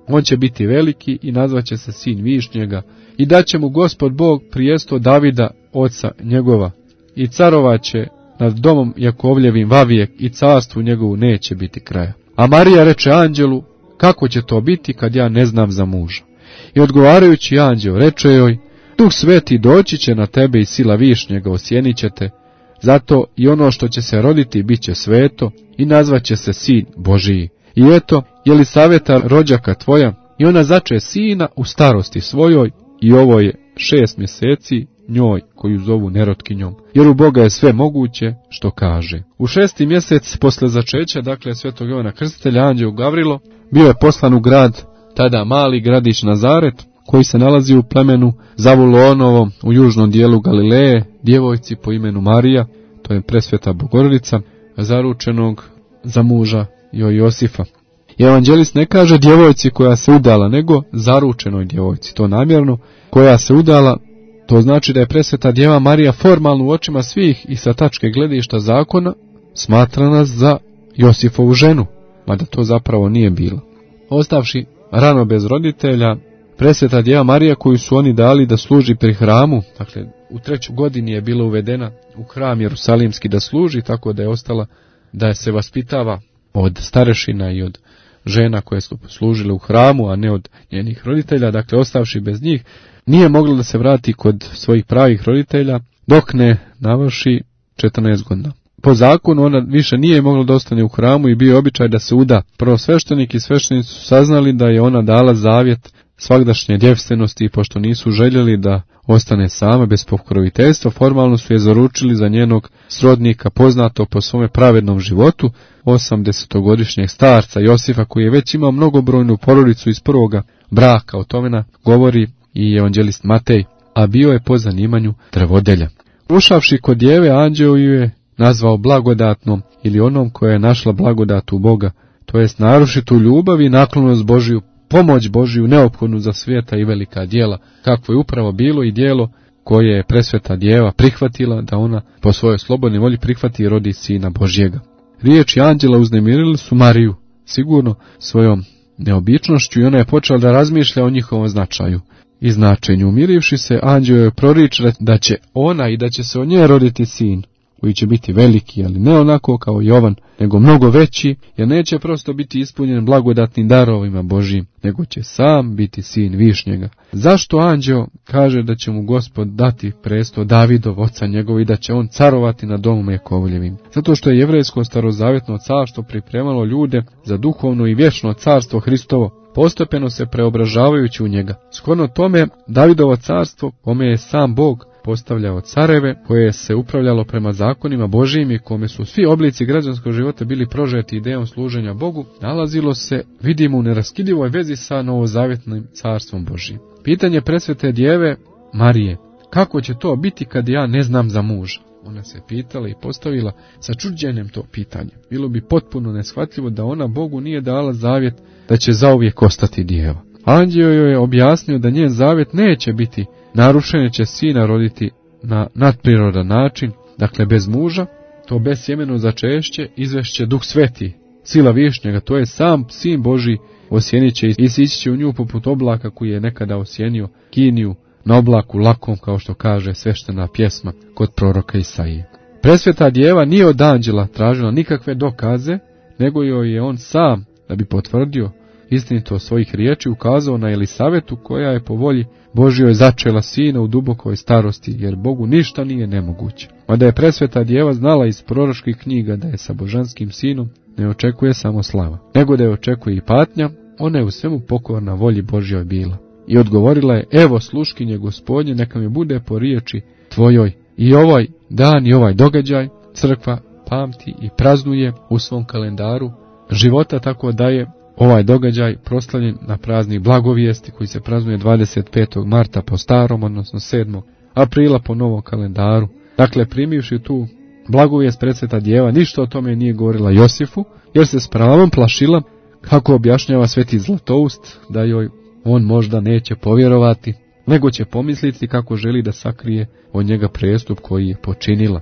On će biti veliki i nazvaće se sin Višnjega i daće mu Gospod Bog prijesto Davida, oca njegova, i carovaće nad domom Jakovljevim vavijek i carstvu njegovu neće biti kraja. A Marija reče anđelu, kako će to biti kad ja ne znam za muža? I odgovarajući anđeo reče joj, Duh Sveti doći će na tebe i sila Višnjega osjenit će te, zato i ono što će se roditi bit će sveto i nazvaće se sin Božiji. I eto, Jelisaveta rođaka tvoja, i ona zače sina u starosti svojoj, i ovo je šest mjeseci njoj koju zovu nerotkinjom, jer u Boga je sve moguće što kaže. U šesti mjesec posle začeća, dakle svetog Jovana Krstitelja, anđeo Gavrilo bio je poslan u grad, tada mali gradić Nazaret, koji se nalazi u plemenu Zavulonovom u južnom dijelu Galileje, djevojci po imenu Marija, to je presveta Bogorodica, zaručenog za muža joj Josifa. I evanđelist ne kaže djevojci koja se udala, nego zaručenoj djevojci, to namjerno, koja se udala. To znači da je presveta djeva Marija formalno u očima svih i sa tačke gledišta zakona smatrana za Josifovu ženu, mada to zapravo nije bilo. Ostavši rano bez roditelja, presveta djeva Marija koju su oni dali da služi pri hramu, dakle u trećoj godini je bila uvedena u hram Jerusalimski da služi, tako da je ostala da je se vaspitava od starešina i od žena koje su služile u hramu, a ne od njenih roditelja, dakle ostavši bez njih, nije mogla da se vrati kod svojih pravih roditelja dok ne navrši četrnaest godina. Po zakonu ona više nije mogla da ostane u hramu i bio je običaj da se uda. Prvosveštenik i sveštenici su saznali da je ona dala zavjet svagdašnje djevstvenosti i pošto nisu željeli da ostane sama bez pokroviteljstva, formalno su je zaručili za njenog srodnika poznato po svome pravednom životu, osamdesetogodišnjeg starca Josifa koji je već imao mnogobrojnu porodicu iz prvoga braka. O tome govori i evanđelist Matej, a bio je po zanimanju drvodelja. Ušavši kod djeve, anđeo ju je nazvao blagodatnom ili onom koja je našla blagodat u Boga, to jest narušitu ljubav i naklonost Božiju, pomoć Božiju neophodnu za svijeta i velika djela, kakvo je upravo bilo i djelo koje je presveta djeva prihvatila, da ona po svojoj slobodnoj volji prihvati i rodi sina Božjega. Riječi anđela uznemirili su Mariju, sigurno svojom neobičnošću, i ona je počela da razmišlja o njihovom značaju i značenju. Umirivši se, anđeo je proriče da će ona i da će se od nje roditi sin, koji će biti veliki, ali ne onako kao Jovan, nego mnogo veći, jer neće prosto biti ispunjen blagodatnim darovima Božjim, nego će sam biti sin Višnjega. Zašto anđeo kaže da će mu Gospod dati presto Davidov, oca njegov, i da će on carovati nad domom Jakovljevim? Zato što je jevrejsko starozavjetno carstvo pripremalo ljude za duhovno i vječno carstvo Hristovo, postepeno se preobražavajući u njega. Shodno tome, Davidovo carstvo, kome je sam Bog postavljao careve, koje se upravljalo prema zakonima Božijim i kome su svi oblici građanskog života bili prožeti idejom služenja Bogu, nalazilo se, vidimo, u neraskidivoj vezi sa novozavjetnim carstvom Božijim. Pitanje presvete djeve Marije, kako će to biti kad ja ne znam za muža? Ona se pitala i postavila sa čuđenjem to pitanje. Bilo bi potpuno neshvatljivo da ona Bogu nije dala zavjet da će zauvijek ostati djeva. Anđeo joj je objasnio da njen zavjet neće biti narušen, će sina roditi na nadprirodan način, dakle bez muža, to besjemeno začešće izvešće Duh Sveti, sila Višnjega, to je sam sin Božji, osjenit će i sići će u nju poput oblaka koji je nekada osjenio Kiniju na oblaku lakom, kao što kaže sveštena pjesma kod proroka Isaije. Presveta djeva nije od anđela tražila nikakve dokaze, nego joj je on sam, da bi potvrdio istinito svojih riječi, ukazao na Elisavetu, koja je po volji Božjoj začela sina u dubokoj starosti, jer Bogu ništa nije nemoguće. Mada je presveta djeva znala iz proročkih knjiga da je sa božanskim sinom ne očekuje samo slava, nego da je očekuje i patnja, ona je u svemu pokorna volji Božjoj bila. I odgovorila je, evo sluškinje Gospodnje, neka mi bude po riječi tvojoj. I ovaj dan i ovaj događaj crkva pamti i praznuje u svom kalendaru života, tako da je ovaj događaj proslavljen na praznik Blagovijesti koji se praznuje dvadeset petog marta po starom, odnosno sedmog aprila po novom kalendaru. Dakle, primivši tu Blagovijest, presveta djeva ništa o tome nije govorila Josifu, jer se s pravom plašila, kako objašnjava sveti Zlatoust, da joj on možda neće povjerovati, nego će pomisliti kako želi da sakrije od njega prestup koji je počinila.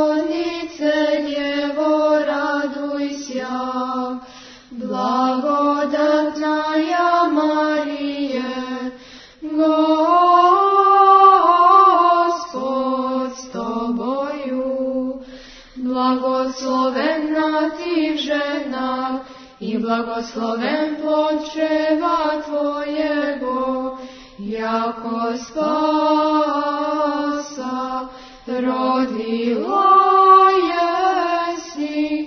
Blago Blagosloven plod čreva tvojego, jako spasa rodila jesi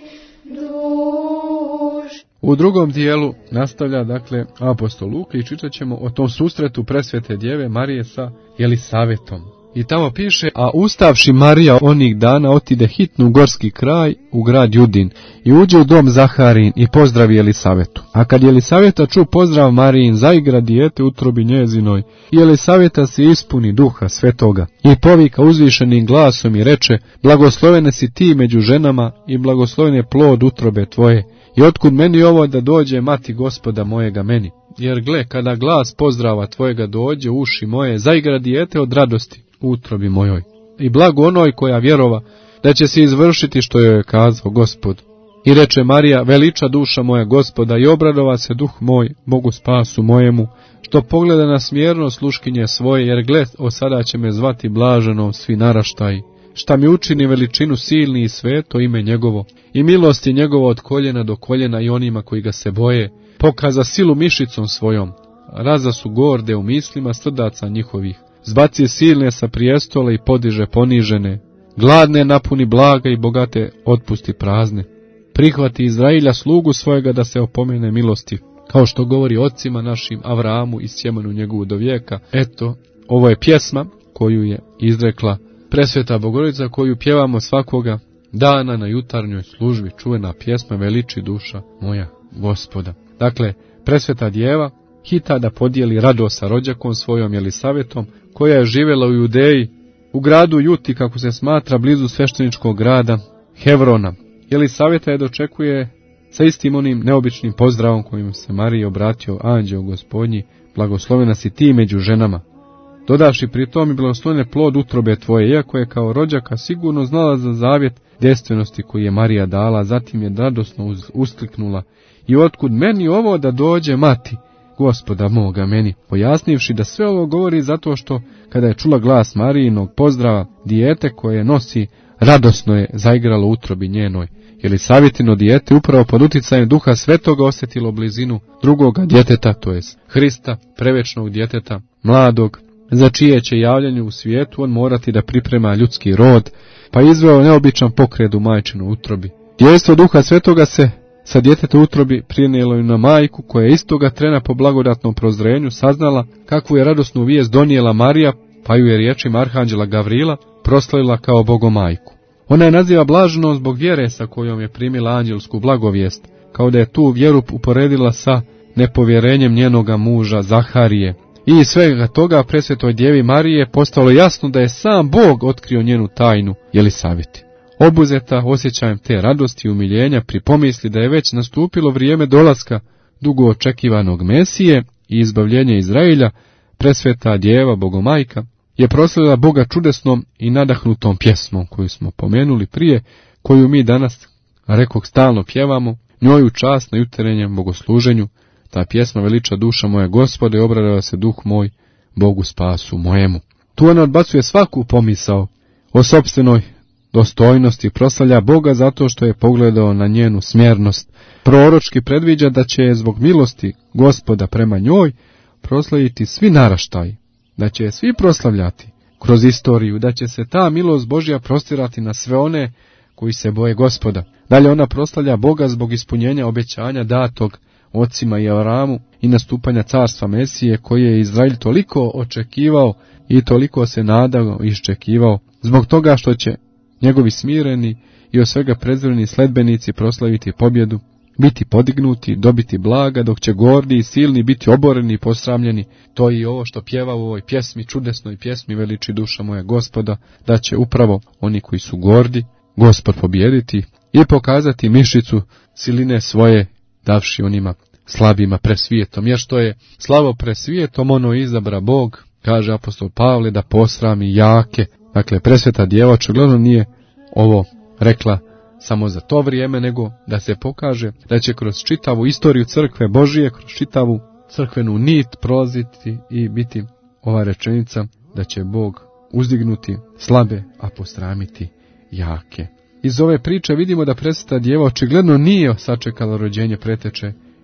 duš. U drugom dijelu nastavlja dakle apostol Luka i čitat ćemo o tom susretu presvete djeve Marije sa Jelisavetom. I tamo piše, a ustavši Marija onih dana otide hitno u gorski kraj u grad Judin i uđe u dom Zaharin i pozdravi Jelisavetu. A kad Jelisaveta ču pozdrav Marijin, zaigra dijete u utrobi njezinoj i Jelisaveta se ispuni duha svetoga i povika uzvišenim glasom i reče, blagoslovene si ti među ženama i blagosloven je plod utrobe tvoje. I otkud meni ovo da dođe mati Gospoda mojega meni? Jer gle, kada glas pozdrava tvojega dođe u uši moje, zaigra dijete od radosti u utrobi mojoj. I blago onoj koja vjerova da će se izvršiti što joj je kazao Gospod. I reče Marija, veliča duša moja Gospoda i obradova se duh moj Bogu spasu mojemu, što pogleda na smjerno sluškinje svoje, jer gled, o sada će me zvati blaženom svi naraštaji. Šta mi učini veličinu silni i sveto ime njegovo, i milosti njegovo od koljena do koljena i onima koji ga se boje, pokaza silu mišicom svojom, raza su gorde u mislima srdaca njihovih, zbaci silne sa prijestola i podiže ponižene, gladne napuni blaga i bogate otpusti prazne, prihvati Izrailja slugu svojega da se opomene milosti, kao što govori ocima našim Avramu i sjemenu njegovu do vijeka. Eto, ovo je pjesma koju je izrekla presveta Bogorodica, koju pjevamo svakoga dana na jutarnjoj službi, čuvena pjesma Veliči duša moja Gospoda. Dakle, presveta djeva hita da podijeli radost sa rođakom svojom Jelisavetom, koja je živjela u Judeji, u gradu Juti, kako se smatra, blizu svešteničkog grada Hevrona. Jelisaveta je dočekuje sa istim onim neobičnim pozdravom kojim se Mariji obratio anđeo Gospodnji, blagoslovena si ti među ženama. Dodavši pri tom i blagoslovene plod utrobe tvoje, iako je kao rođaka sigurno znala za zavjet djevstvenosti koji je Marija dala, zatim je radosno uskliknula, i otkud meni ovo da dođe mati Gospoda moga meni, pojasnivši da sve ovo govori zato što kada je čula glas Marijinog pozdrava, dijete koje nosi radosno je zaigralo u utrobi njenoj. Jelisavitino dijete upravo pod uticajem duha svetoga osjetilo blizinu drugoga djeteta, to jest Hrista, prevečnog djeteta, mladog, za čije će javljanje u svijetu on morati da priprema ljudski rod, pa izveo neobičan pokret u majčinoj utrobi. Djejstvo duha svetoga se sa djeteta utrobi prinijelo i na majku, koja je istoga trena po blagodatnom prozrenju saznala kakvu je radosnu vijest donijela Marija, pa ju je riječima arhanđela Gavrila proslavila kao bogomajku. Ona je naziva blaženom zbog vjere sa kojom je primila anđelsku blagovijest, kao da je tu vjeru uporedila sa nepovjerenjem njenoga muža Zaharije. I iz svega toga presvetoj djevi Marije postalo jasno da je sam Bog otkrio njenu tajnu Jelisaveti. Obuzeta osjećajem te radosti i umiljenja pri pomisli da je već nastupilo vrijeme dolaska dugo očekivanog Mesije i izbavljenja Izrailja, presveta djeva Bogomajka je proslavila Boga čudesnom i nadahnutom pjesmom koju smo pomenuli prije, koju mi danas, rekoh, stalno pjevamo, njoj u čast na jutarnjem bogosluženju. Ta pjesma veliča duša moja Gospode, obradova se duh moj Bogu spasu mojemu. Tu ona odbacuje svaku pomisao o sopstvenoj dostojnosti, proslavlja Boga zato što je pogledao na njenu smjernost. Proročki predviđa da će je zbog milosti Gospoda prema njoj proslaviti svi naraštaji, da će je svi proslavljati kroz istoriju, da će se ta milost Božja prostirati na sve one koji se boje Gospoda. Dalje ona proslavlja Boga zbog ispunjenja obećanja datog ocima i Avramu i nastupanja carstva Mesije, koje je Izrael toliko očekivao i toliko se nadao i iščekivao, zbog toga što će njegovi smireni i od svega prezreni sledbenici proslaviti pobjedu, biti podignuti, dobiti blaga, dok će gordi i silni biti oboreni i posramljeni. To je i ovo što pjeva u ovoj pjesmi, čudesnoj pjesmi Veliči duša moja Gospoda, da će upravo oni koji su gordi Gospod pobjediti i pokazati mišicu siline svoje, davši onima slabima presvijetom. Jer što je slabo presvijetom, ono izabra Bog, kaže apostol Pavle, da posrami jake. Dakle, presveta djeva očigledno nije ovo rekla samo za to vrijeme, nego da se pokaže da će kroz čitavu istoriju crkve Božije, kroz čitavu crkvenu nit prolaziti i biti ova rečenica da će Bog uzdignuti slabe, a posramiti jake. Iz ove priče vidimo da presveta djeva očigledno nije sačekala rođenje preteče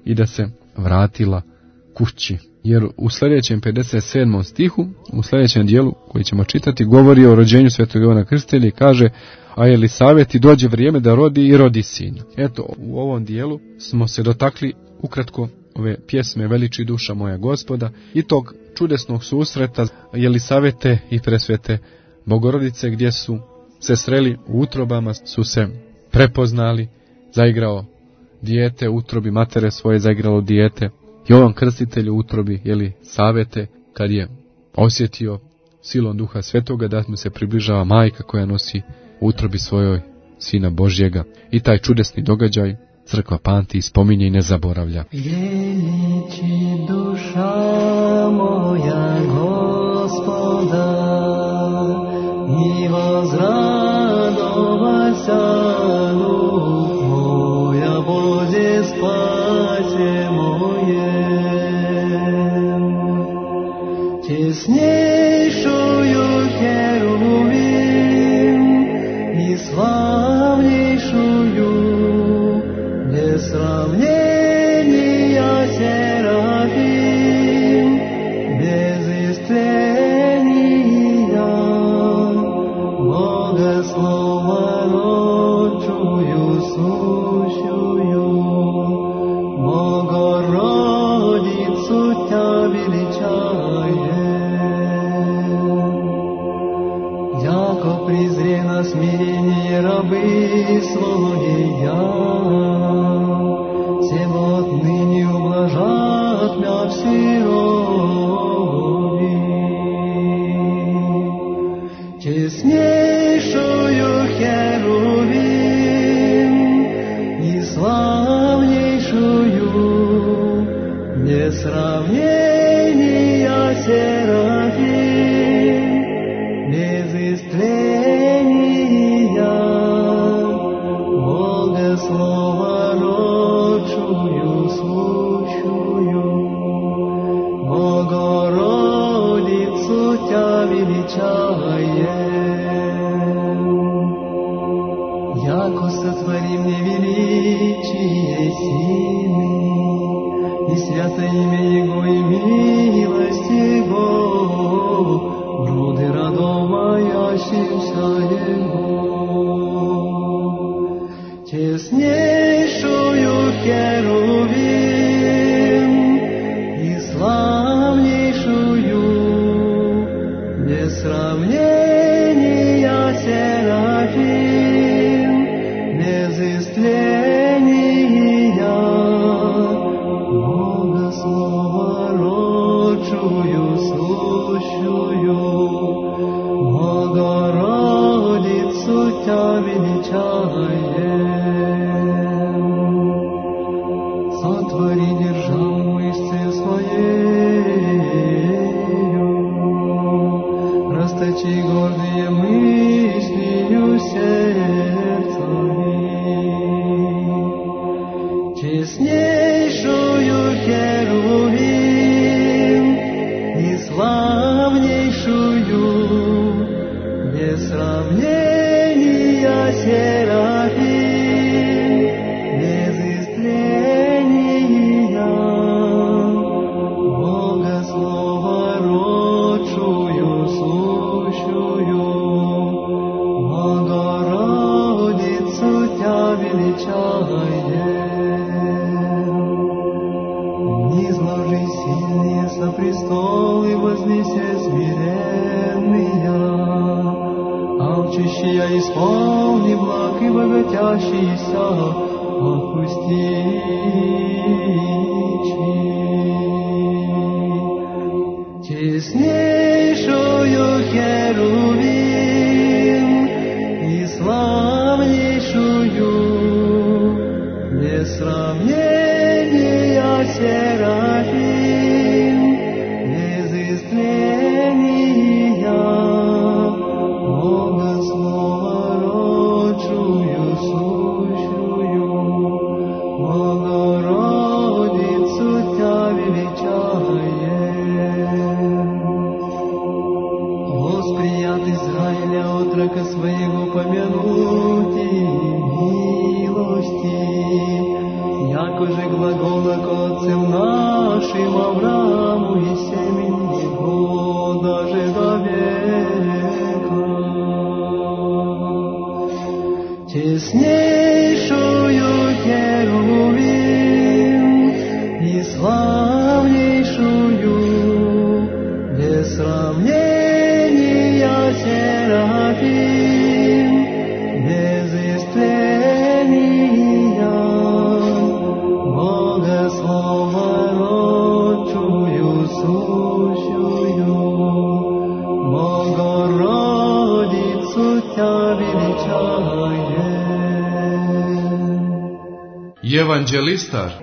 i da se vratila kući. Jer u sljedećem pedeset sedmom stihu, u sljedećem dijelu koji ćemo čitati, govori o rođenju Svetog Jovana Krstitelja i kaže: a Elisaveti dođe vrijeme da rodi i rodi sin. Eto, u ovom dijelu smo se dotakli ukratko ove pjesme Veliči duša moja Gospoda i tog čudesnog susreta Elisavete i presvete Bogorodice, gdje su se sreli u utrobama, su se prepoznali, zaigrao dijete u utrobi matere svoje, zaigralo dijete Jovan Krstitelj u utrobi Elisavete, kad je osjetio silom Duha Svetoga da mu se približava majka koja nosi u utrobi svojoj Sina Božjega. I taj čudesni događaj crkva pamti i spominje i ne zaboravlja. Veliči duša moja Gospoda, i возрадовался дух моя, Боже, спасе мое. Честнейшую Херувим и славнейшую, без сравнения Серафим, без истления, Богословородчую сущую, Богородицу Тя величаем. Яко презре на смирение рабы своя, всем отныне ублажат мя всерови. Честнейшую Херувим и славнейшую, без сравнения Серафим, без истления, Богословородчую сущую, Богородицу Тя величаем. Яко сотвори мне величие сильный, и свято имя Его, и милость Его, груды родом моящимся Его. Честнейшую Херувим и славнейшую, без сравнения Серафим, без истления, Богословородчую сущую, Богородицу Тя величаем. Сотвори державу мышцы своею, расточи гордые мыслью сердцами. Честнейшую Херувим и славнейшую, без сравнения Серафим, без истления, Богословородчую сущую, Богородицу Тя величаем. Низложи сильные со престолы, вознеся смиренные, алчущие исполни благ и богатящийся отпусти. Честнейшую Херувим и славнейшую, без сравнения Серафим, без истления, Богословородчую сущую, Богородицу obećavšim Avramu i semeni jeho daže do vijeka. Česnejšuju Keruvim i slavnejšuju, bez sravnjenja Serafim, bez istrenija, Bogoslova ročuju, slušuju, Bogorodicu tja veličaje. Evanđelistar.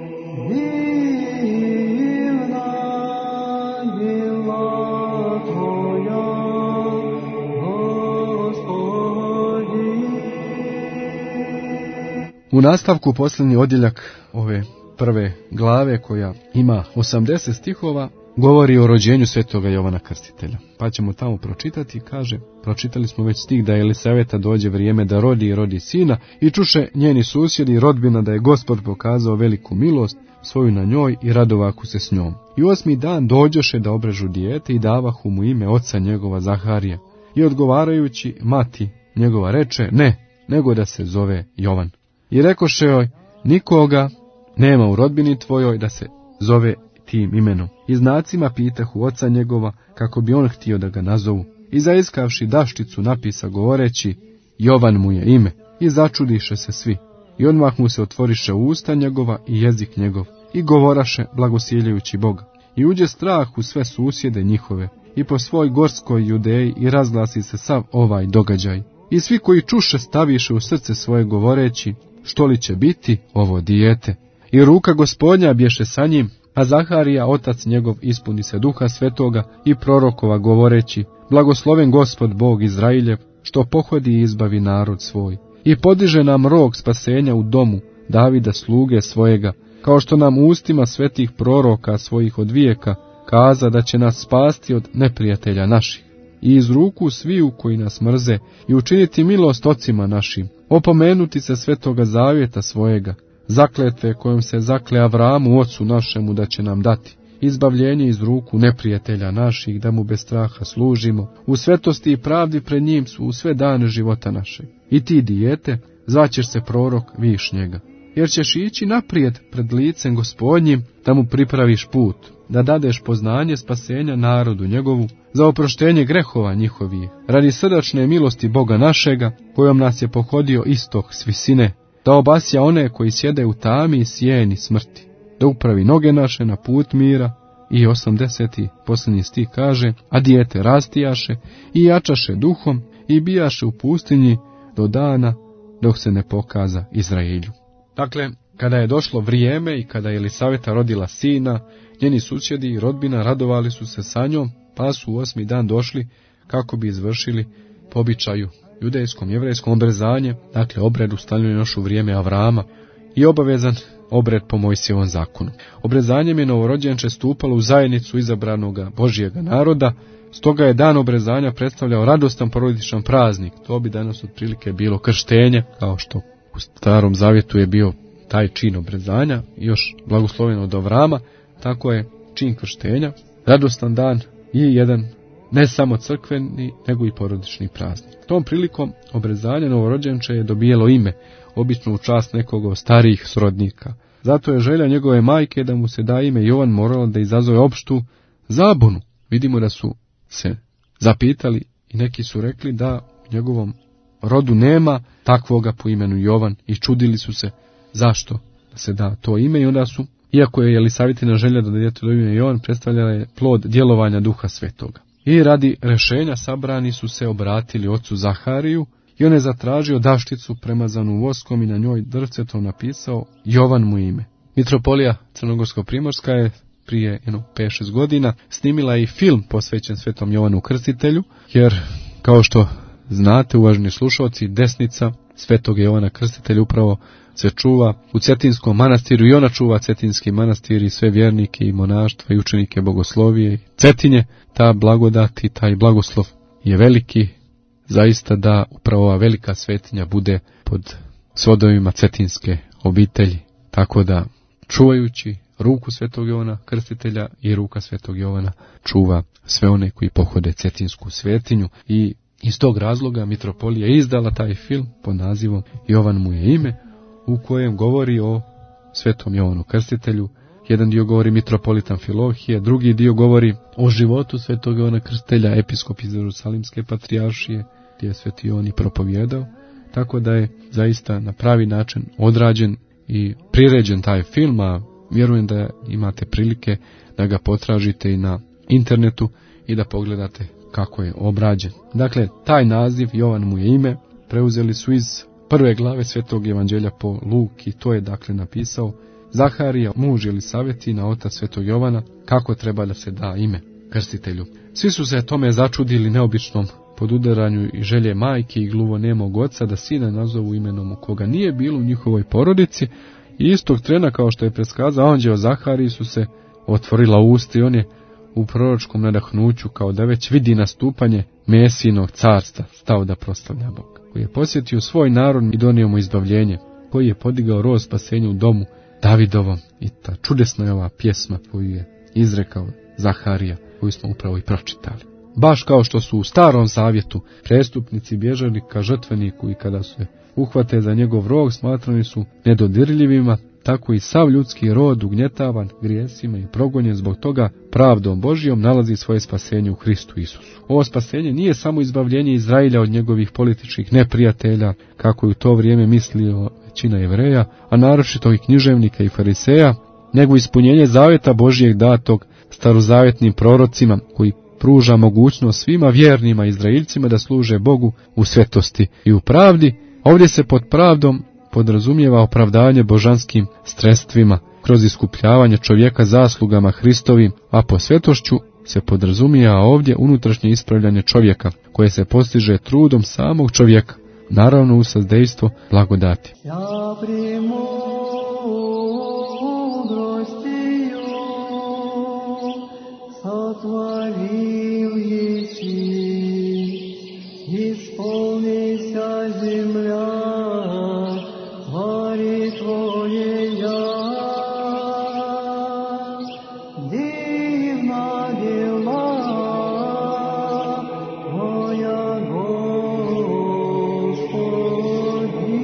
U nastavku posljednji odjeljak ove prve glave, koja ima osamdeset stihova, govori o rođenju svetoga Jovana Krstitelja. Pa ćemo tamo pročitati, kaže, pročitali smo već stih da Elisaveta dođe vrijeme da rodi i rodi sina, i čuše njeni susjedi i rodbina da je Gospod pokazao veliku milost svoju na njoj i radovaku se s njom. I osmi dan dođoše da obrežu dijete i davahu mu ime oca njegova Zaharija. I odgovarajući mati njegova reče, ne, nego da se zove Jovan. I rekoše joj, nikoga nema u rodbini tvojoj da se zove tim imenom. I znacima pitahu oca njegova kako bi on htio da ga nazovu. I zaiskavši dašticu napisa govoreći, Jovan mu je ime. I začudiše se svi. I odmah mu se otvoriše usta njegova i jezik njegov. I govoraše blagosijeljujući Boga. I uđe strah u sve susjede njihove i po svoj gorskoj Judeji i razglasi se sav ovaj događaj. I svi koji čuše staviše u srce svoje govoreći, što li će biti ovo dijete? I ruka Gospodnja bješe sa njim, a Zaharija, otac njegov, ispuni se duha svetoga i prorokova govoreći, blagosloven Gospod Bog Izrailjev, što pohodi i izbavi narod svoj. I podiže nam rog spasenja u domu Davida sluge svojega, kao što nam ustima svetih proroka svojih od vijeka kaza da će nas spasti od neprijatelja naših. I iz ruku sviju koji nas mrze i učiniti milost ocima našim, opomenuti se svetoga zavjeta svojega, zakletve kojom se zakle Avramu ocu našemu da će nam dati, izbavljenje iz ruku neprijatelja naših, da mu bez straha služimo, u svetosti i pravdi pred njim su u sve dane života naše. I ti, dijete, zvaćeš se prorok višnjega, jer ćeš ići naprijed pred licem Gospodnjim, da mu pripraviš put, da dadeš poznanje spasenja narodu njegovu, za oproštenje grehova njihovih, radi srdačne milosti Boga našega, kojom nas je pohodio istok s visine, da obasja one koji sjede u tami i sjeni smrti, da upravi noge naše na put mira. I osamdeseti posljednji stih kaže, a dijete rastijaše i jačaše duhom i bijaše u pustinji do dana dok se ne pokaza Izraelju. Dakle, kada je došlo vrijeme i kada je Elisaveta rodila sina, njeni susjedi i rodbina radovali su se sa njom, pa su u osmi dan došli kako bi izvršili po običaju judejskom, jevrejskom obrezanje, dakle obred ustaljen još u vrijeme Avrama i obavezan obred po Mojsijevom zakonu. Obrezanjem je novorođenče stupalo u zajednicu izabranoga Božjega naroda, stoga je dan obrezanja predstavljao radostan porodičan praznik. To bi danas otprilike bilo krštenje, kao što u Starom Zavjetu je bio taj čin obrezanja, još blagosloven od Avrama, tako je čin krštenja, radostan dan i jedan ne samo crkveni, nego i porodični praznik. Tom prilikom obrezanja novorođenče je dobijelo ime, obično u čast nekog od starijih srodnika. Zato je želja njegove majke da mu se da ime Jovan morala da izazove opštu zabunu. Vidimo da su se zapitali i neki su rekli da u njegovom rodu nema takvoga po imenu Jovan i čudili su se zašto da se da to ime i onda su, iako je Elisavetina želja da djetetu do ime Jovan, predstavljala je plod djelovanja Duha Svetoga. I radi rešenja sabrani su se obratili ocu Zahariju i on je zatražio dašticu premazanu voskom i na njoj drvcetom napisao Jovan mu ime. Mitropolija Crnogorsko-Primorska je prije jedno pet šest godina snimila i film posvećen svetom Jovanu Krstitelju, jer kao što znate, uvaženi slušalci, desnica svetog Jovana Krstitelja upravo se čuva u Cetinskom manastiru i ona čuva Cetinski manastir i sve vjernike i monaštva i učenike bogoslovije i Cetinje. Ta blagodat i taj blagoslov je veliki, zaista da upravo ova velika svetinja bude pod svodovima Cetinske obitelji. Tako da, čuvajući ruku svetog Jovana Krstitelja i ruka svetog Jovana čuva sve one koji pohode Cetinsku svetinju i iz tog razloga mitropolija je izdala taj film pod nazivom Jovan mu je ime, u kojem govori o svetom Jovanu Krstitelju. Jedan dio govori mitropolitan Filohije, drugi dio govori o životu svetog Jovana Krstitelja, episkop iz Jerusalimske patrijaršije, gdje je sveti Jovan i propovjedao, tako da je zaista na pravi način odrađen i priređen taj film, a vjerujem da imate prilike da ga potražite i na internetu i da pogledate kako je obrađen. Dakle, taj naziv, Jovan mu je ime, preuzeli su iz prve glave svetog evanđelja po Luki, to je dakle napisao Zaharija, muž Elisavetina, otac svetog Jovana, kako treba da se da ime krstitelju. Svi su se tome začudili neobičnom podudaranju i želje majke i gluvonemog oca da sina nazovu imenom u koga nije bilo u njihovoj porodici, i istog trena, kao što je predskazao anđeo Zahariji, su se otvorila usta i on je u proročkom nadahnuću, kao da već vidi nastupanje Mesijinog carstva, stao da proslavlja Bog, koji je posjetio svoj narod i donio mu izbavljenje, koji je podigao rod spasenja u domu Davidovom. I ta čudesna je ova pjesma koju je izrekao Zaharija, koju smo upravo i pročitali. Baš kao što su u Starom Zavjetu prestupnici bježali ka žrtveniku i kada se uhvate za njegov rog smatrani su nedodirljivima, tako i sav ljudski rod ugnjetavan grijesima i progonjen zbog toga pravdom Božijom nalazi svoje spasenje u Hristu Isusu. Ovo spasenje nije samo izbavljenje Izrailja od njegovih političkih neprijatelja, kako je u to vrijeme mislio većina Jevreja, a naročito i književnika i fariseja, nego ispunjenje zavjeta Božijeg datog starozavjetnim prorocima, koji pruža mogućnost svima vjernima Izraeljcima da služe Bogu u svetosti i u pravdi. Ovdje se pod pravdom podrazumijeva opravdanje božanskim sredstvima kroz iskupljavanje čovjeka zaslugama Hristovim, a po svetošću se podrazumijeva ovdje unutrašnje ispravljanje čovjeka, koje se postiže trudom samog čovjeka, naravno uz sazdejstvo blagodati. Ja премудростию сотворил еси, исполнися земля твори Твоея, дивна дела Твоя, Господи.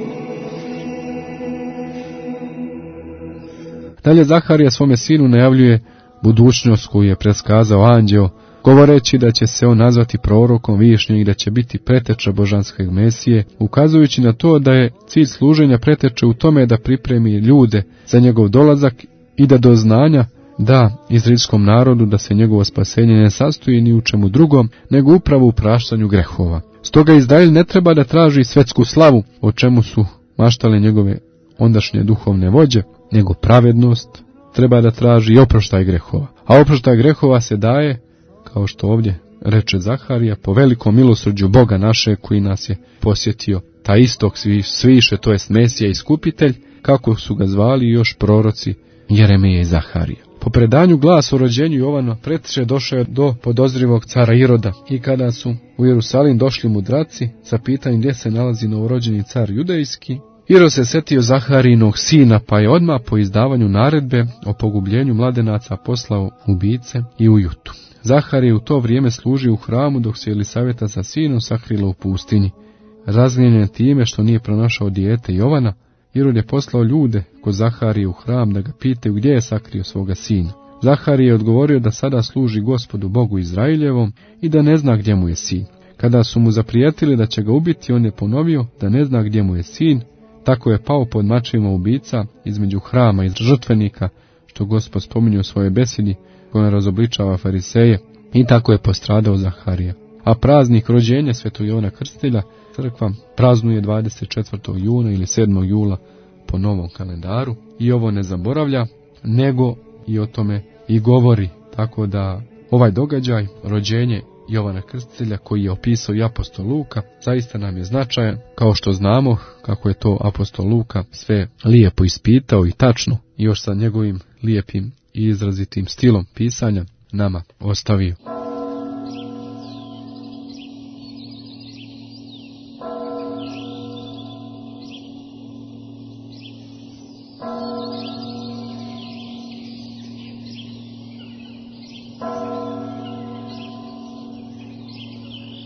Dalje Zaharija svome sinu najavljuje budućnost koju je predskazao anđeo, govoreći da će se on nazvati prorokom višnjeg i da će biti preteča božanskog Mesije, ukazujući na to da je cilj služenja preteče u tome da pripremi ljude za njegov dolazak i da do znanja da izraelskom narodu da se njegovo spasenje ne sastoji ni u čemu drugom, nego upravo u praštanju grehova. Stoga Izrael ne treba da traži svetsku slavu, o čemu su maštale njegove ondašnje duhovne vođe, nego pravednost, treba da traži i oproštaj grehova. A oproštaj grehova se daje, kao što ovdje reče Zaharija, po velikom milosrđu Boga naše koji nas je posjetio, ta istog sviše, to jest Mesija iskupitelj, kako su ga zvali još proroci Jeremije i Zaharija. Po predanju glas o rođenju Jovana preteče došao do podozrivog cara Iroda, i kada su u Jerusalim došli mudraci sa pitanjem gdje se nalazi novorođeni car judejski, Irod se setio Zaharijinog sina, pa je odmah po izdavanju naredbe o pogubljenju mladenaca poslao ubice i u Jutu. Zaharije u to vrijeme služi u hramu, dok se Elisaveta sa sinom sakrila u pustinji. Razgnjenjen time što nije pronašao dijete Jovana, Irod je poslao ljude kod Zaharije u hram da ga pitaju gdje je sakrio svoga sina. Zaharije je odgovorio da sada služi Gospodu Bogu Izraeljevom i da ne zna gdje mu je sin. Kada su mu zaprijetili da će ga ubiti, on je ponovio da ne zna gdje mu je sin. Tako je pao pod mačevima ubica između hrama i žrtvenika, što Gospod spominje u svojoj besedi kojom razobličava fariseje, i tako je postradao Zaharija. A praznik rođenja svetog Jovana Krstitelja crkva praznuje dvadeset četvrtog juna ili sedmog jula po novom kalendaru, i ovo ne zaboravlja, nego i o tome i govori, tako da ovaj događaj, rođenje Jovana Krstitelja, koji je opisao i apostol Luka, zaista nam je značajan, kao što znamo kako je to apostol Luka sve lijepo ispitao i tačno, i još sa njegovim lijepim i izrazitim stilom pisanja nama ostavio.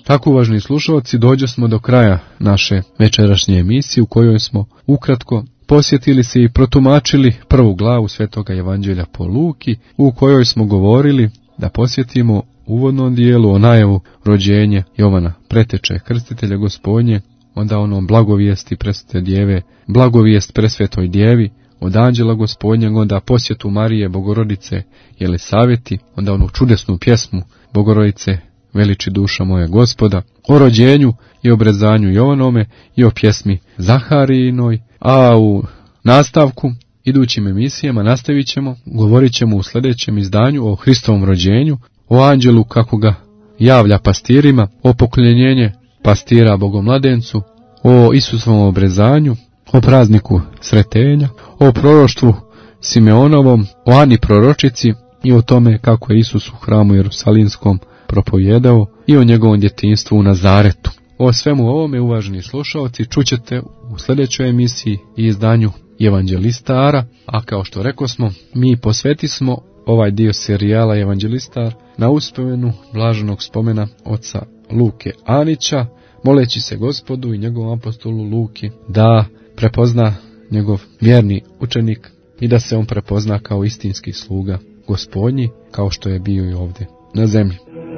Tako, uvaženi slušalci, dođe smo do kraja naše večerašnje emisije u kojoj smo ukratko posjetili se i protumačili prvu glavu Svetoga Evanđelja po Luki, u kojoj smo govorili da posjetimo uvodnom dijelu o najavu rođenja Jovana Preteče, krstitelja Gospodnje, onda onom blagovijesti presvete djeve, blagovijest presvetoj djevi, od anđela Gospodnjeg, onda posjetu Marije Bogorodice Jelisaveti, onda onu čudesnu pjesmu Bogorodice veliči duša moja Gospoda, o rođenju i obrezanju Jovanome i o pjesmi Zaharijinoj, a u nastavku idućim emisijama nastavit ćemo, govorit ćemo u sljedećem izdanju o Hristovom rođenju, o anđelu kako ga javlja pastirima, o poklonjenje pastira Bogomladencu, o Isusovom obrezanju, o prazniku Sretenja, o proroštvu Simeonovom, o Ani proročici i o tome kako je Isus u hramu Jerusalimskom propovijedao i o njegovom djetinjstvu u Nazaretu. O svemu ovome, uvaženi slušalci, čućete u sljedećoj emisiji i izdanju Evanđelistara, a kao što rekosmo, mi posvetismo ovaj dio serijala Evanđelistar na uspomenu blaženog spomena oca Luke Anića, moleći se Gospodu i njegovom apostolu Luki da prepozna njegov vjerni učenik i da se on prepozna kao istinski sluga Gospodnji, kao što je bio i ovdje na zemlji.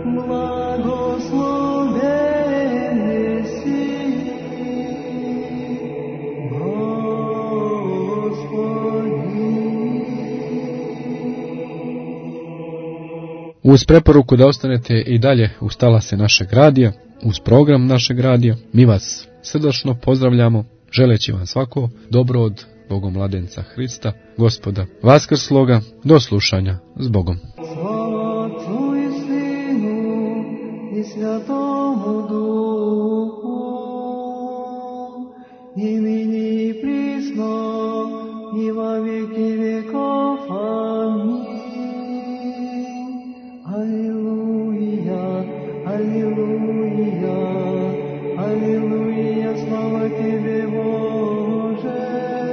Uz preporuku da ostanete i dalje uz talase našeg radija, uz program našeg radija, mi vas srdačno pozdravljamo, želeći vam svako dobro od Bogomladenca Hrista, Gospoda Vaskrsloga, do slušanja s Bogom. Slava Otcu i Sinu i Svjatomu Duhu, i nyní i prisno i va vjeki vjekov. Amin. Аллилуйя, аллилуйя, аллилуйя, слава Тебе, Боже.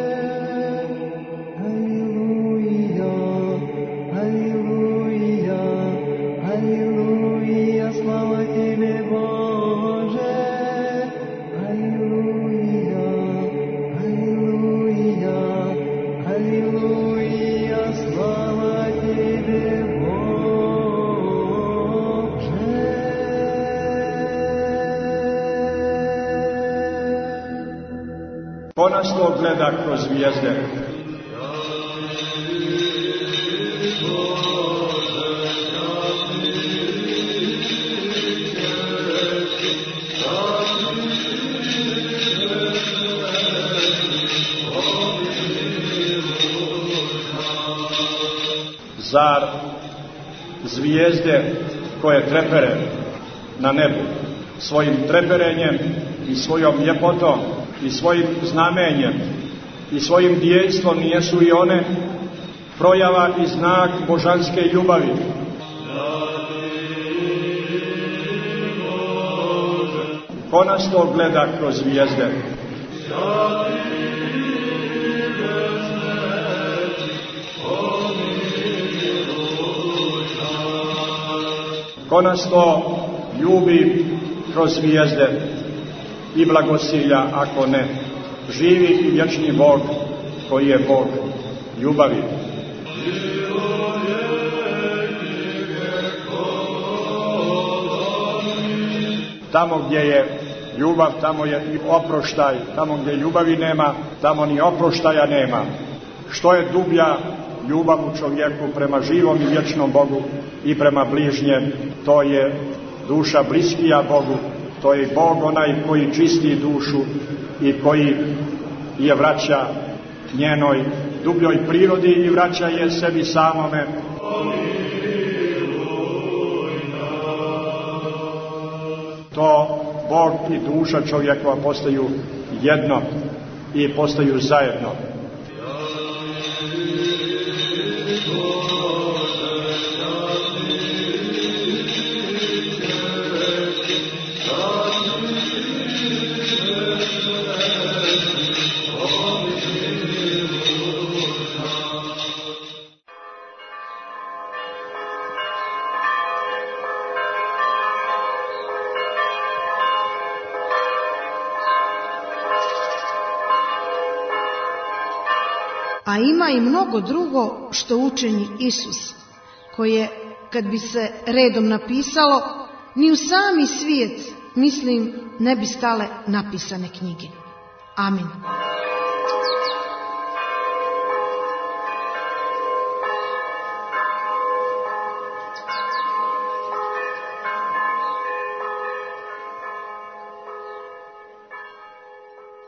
Аллилуйя, аллилуйя, аллилуйя, слава Тебе, Боже. Аллилуйя, аллилуйя, аллилуйя, слава Тебе, Боже. Ko nas to gleda kroz zvijezde? Zar zvijezde koje trepere na nebu svojim treperenjem i svojom ljepotom i svojim znamenjem i svojim djelstvom nijesu i one projava i znak božanske ljubavi? Ko nas to gleda kroz zvijezde? Ko nas to ljubi kroz zvijezde i blagosilja, ako ne živi i vječni Bog koji je Bog ljubavi? Tamo gdje je ljubav, tamo je i oproštaj. Tamo gdje ljubavi nema, tamo ni oproštaja nema. Što je dublja ljubav u čovjeku prema živom i vječnom Bogu i prema bližnjem, to je duša bliskija Bogu. To je Bog onaj koji čisti dušu i koji je vraća njenoj dubljoj prirodi i vraća je sebi samome. To Bog i duša čovjekova postaju jedno i postaju zajedno. a ima i mnogo drugo što učini Isus, koje, kad bi se redom napisalo, ni u sami svijet, mislim, ne bi stale napisane knjige. Amin.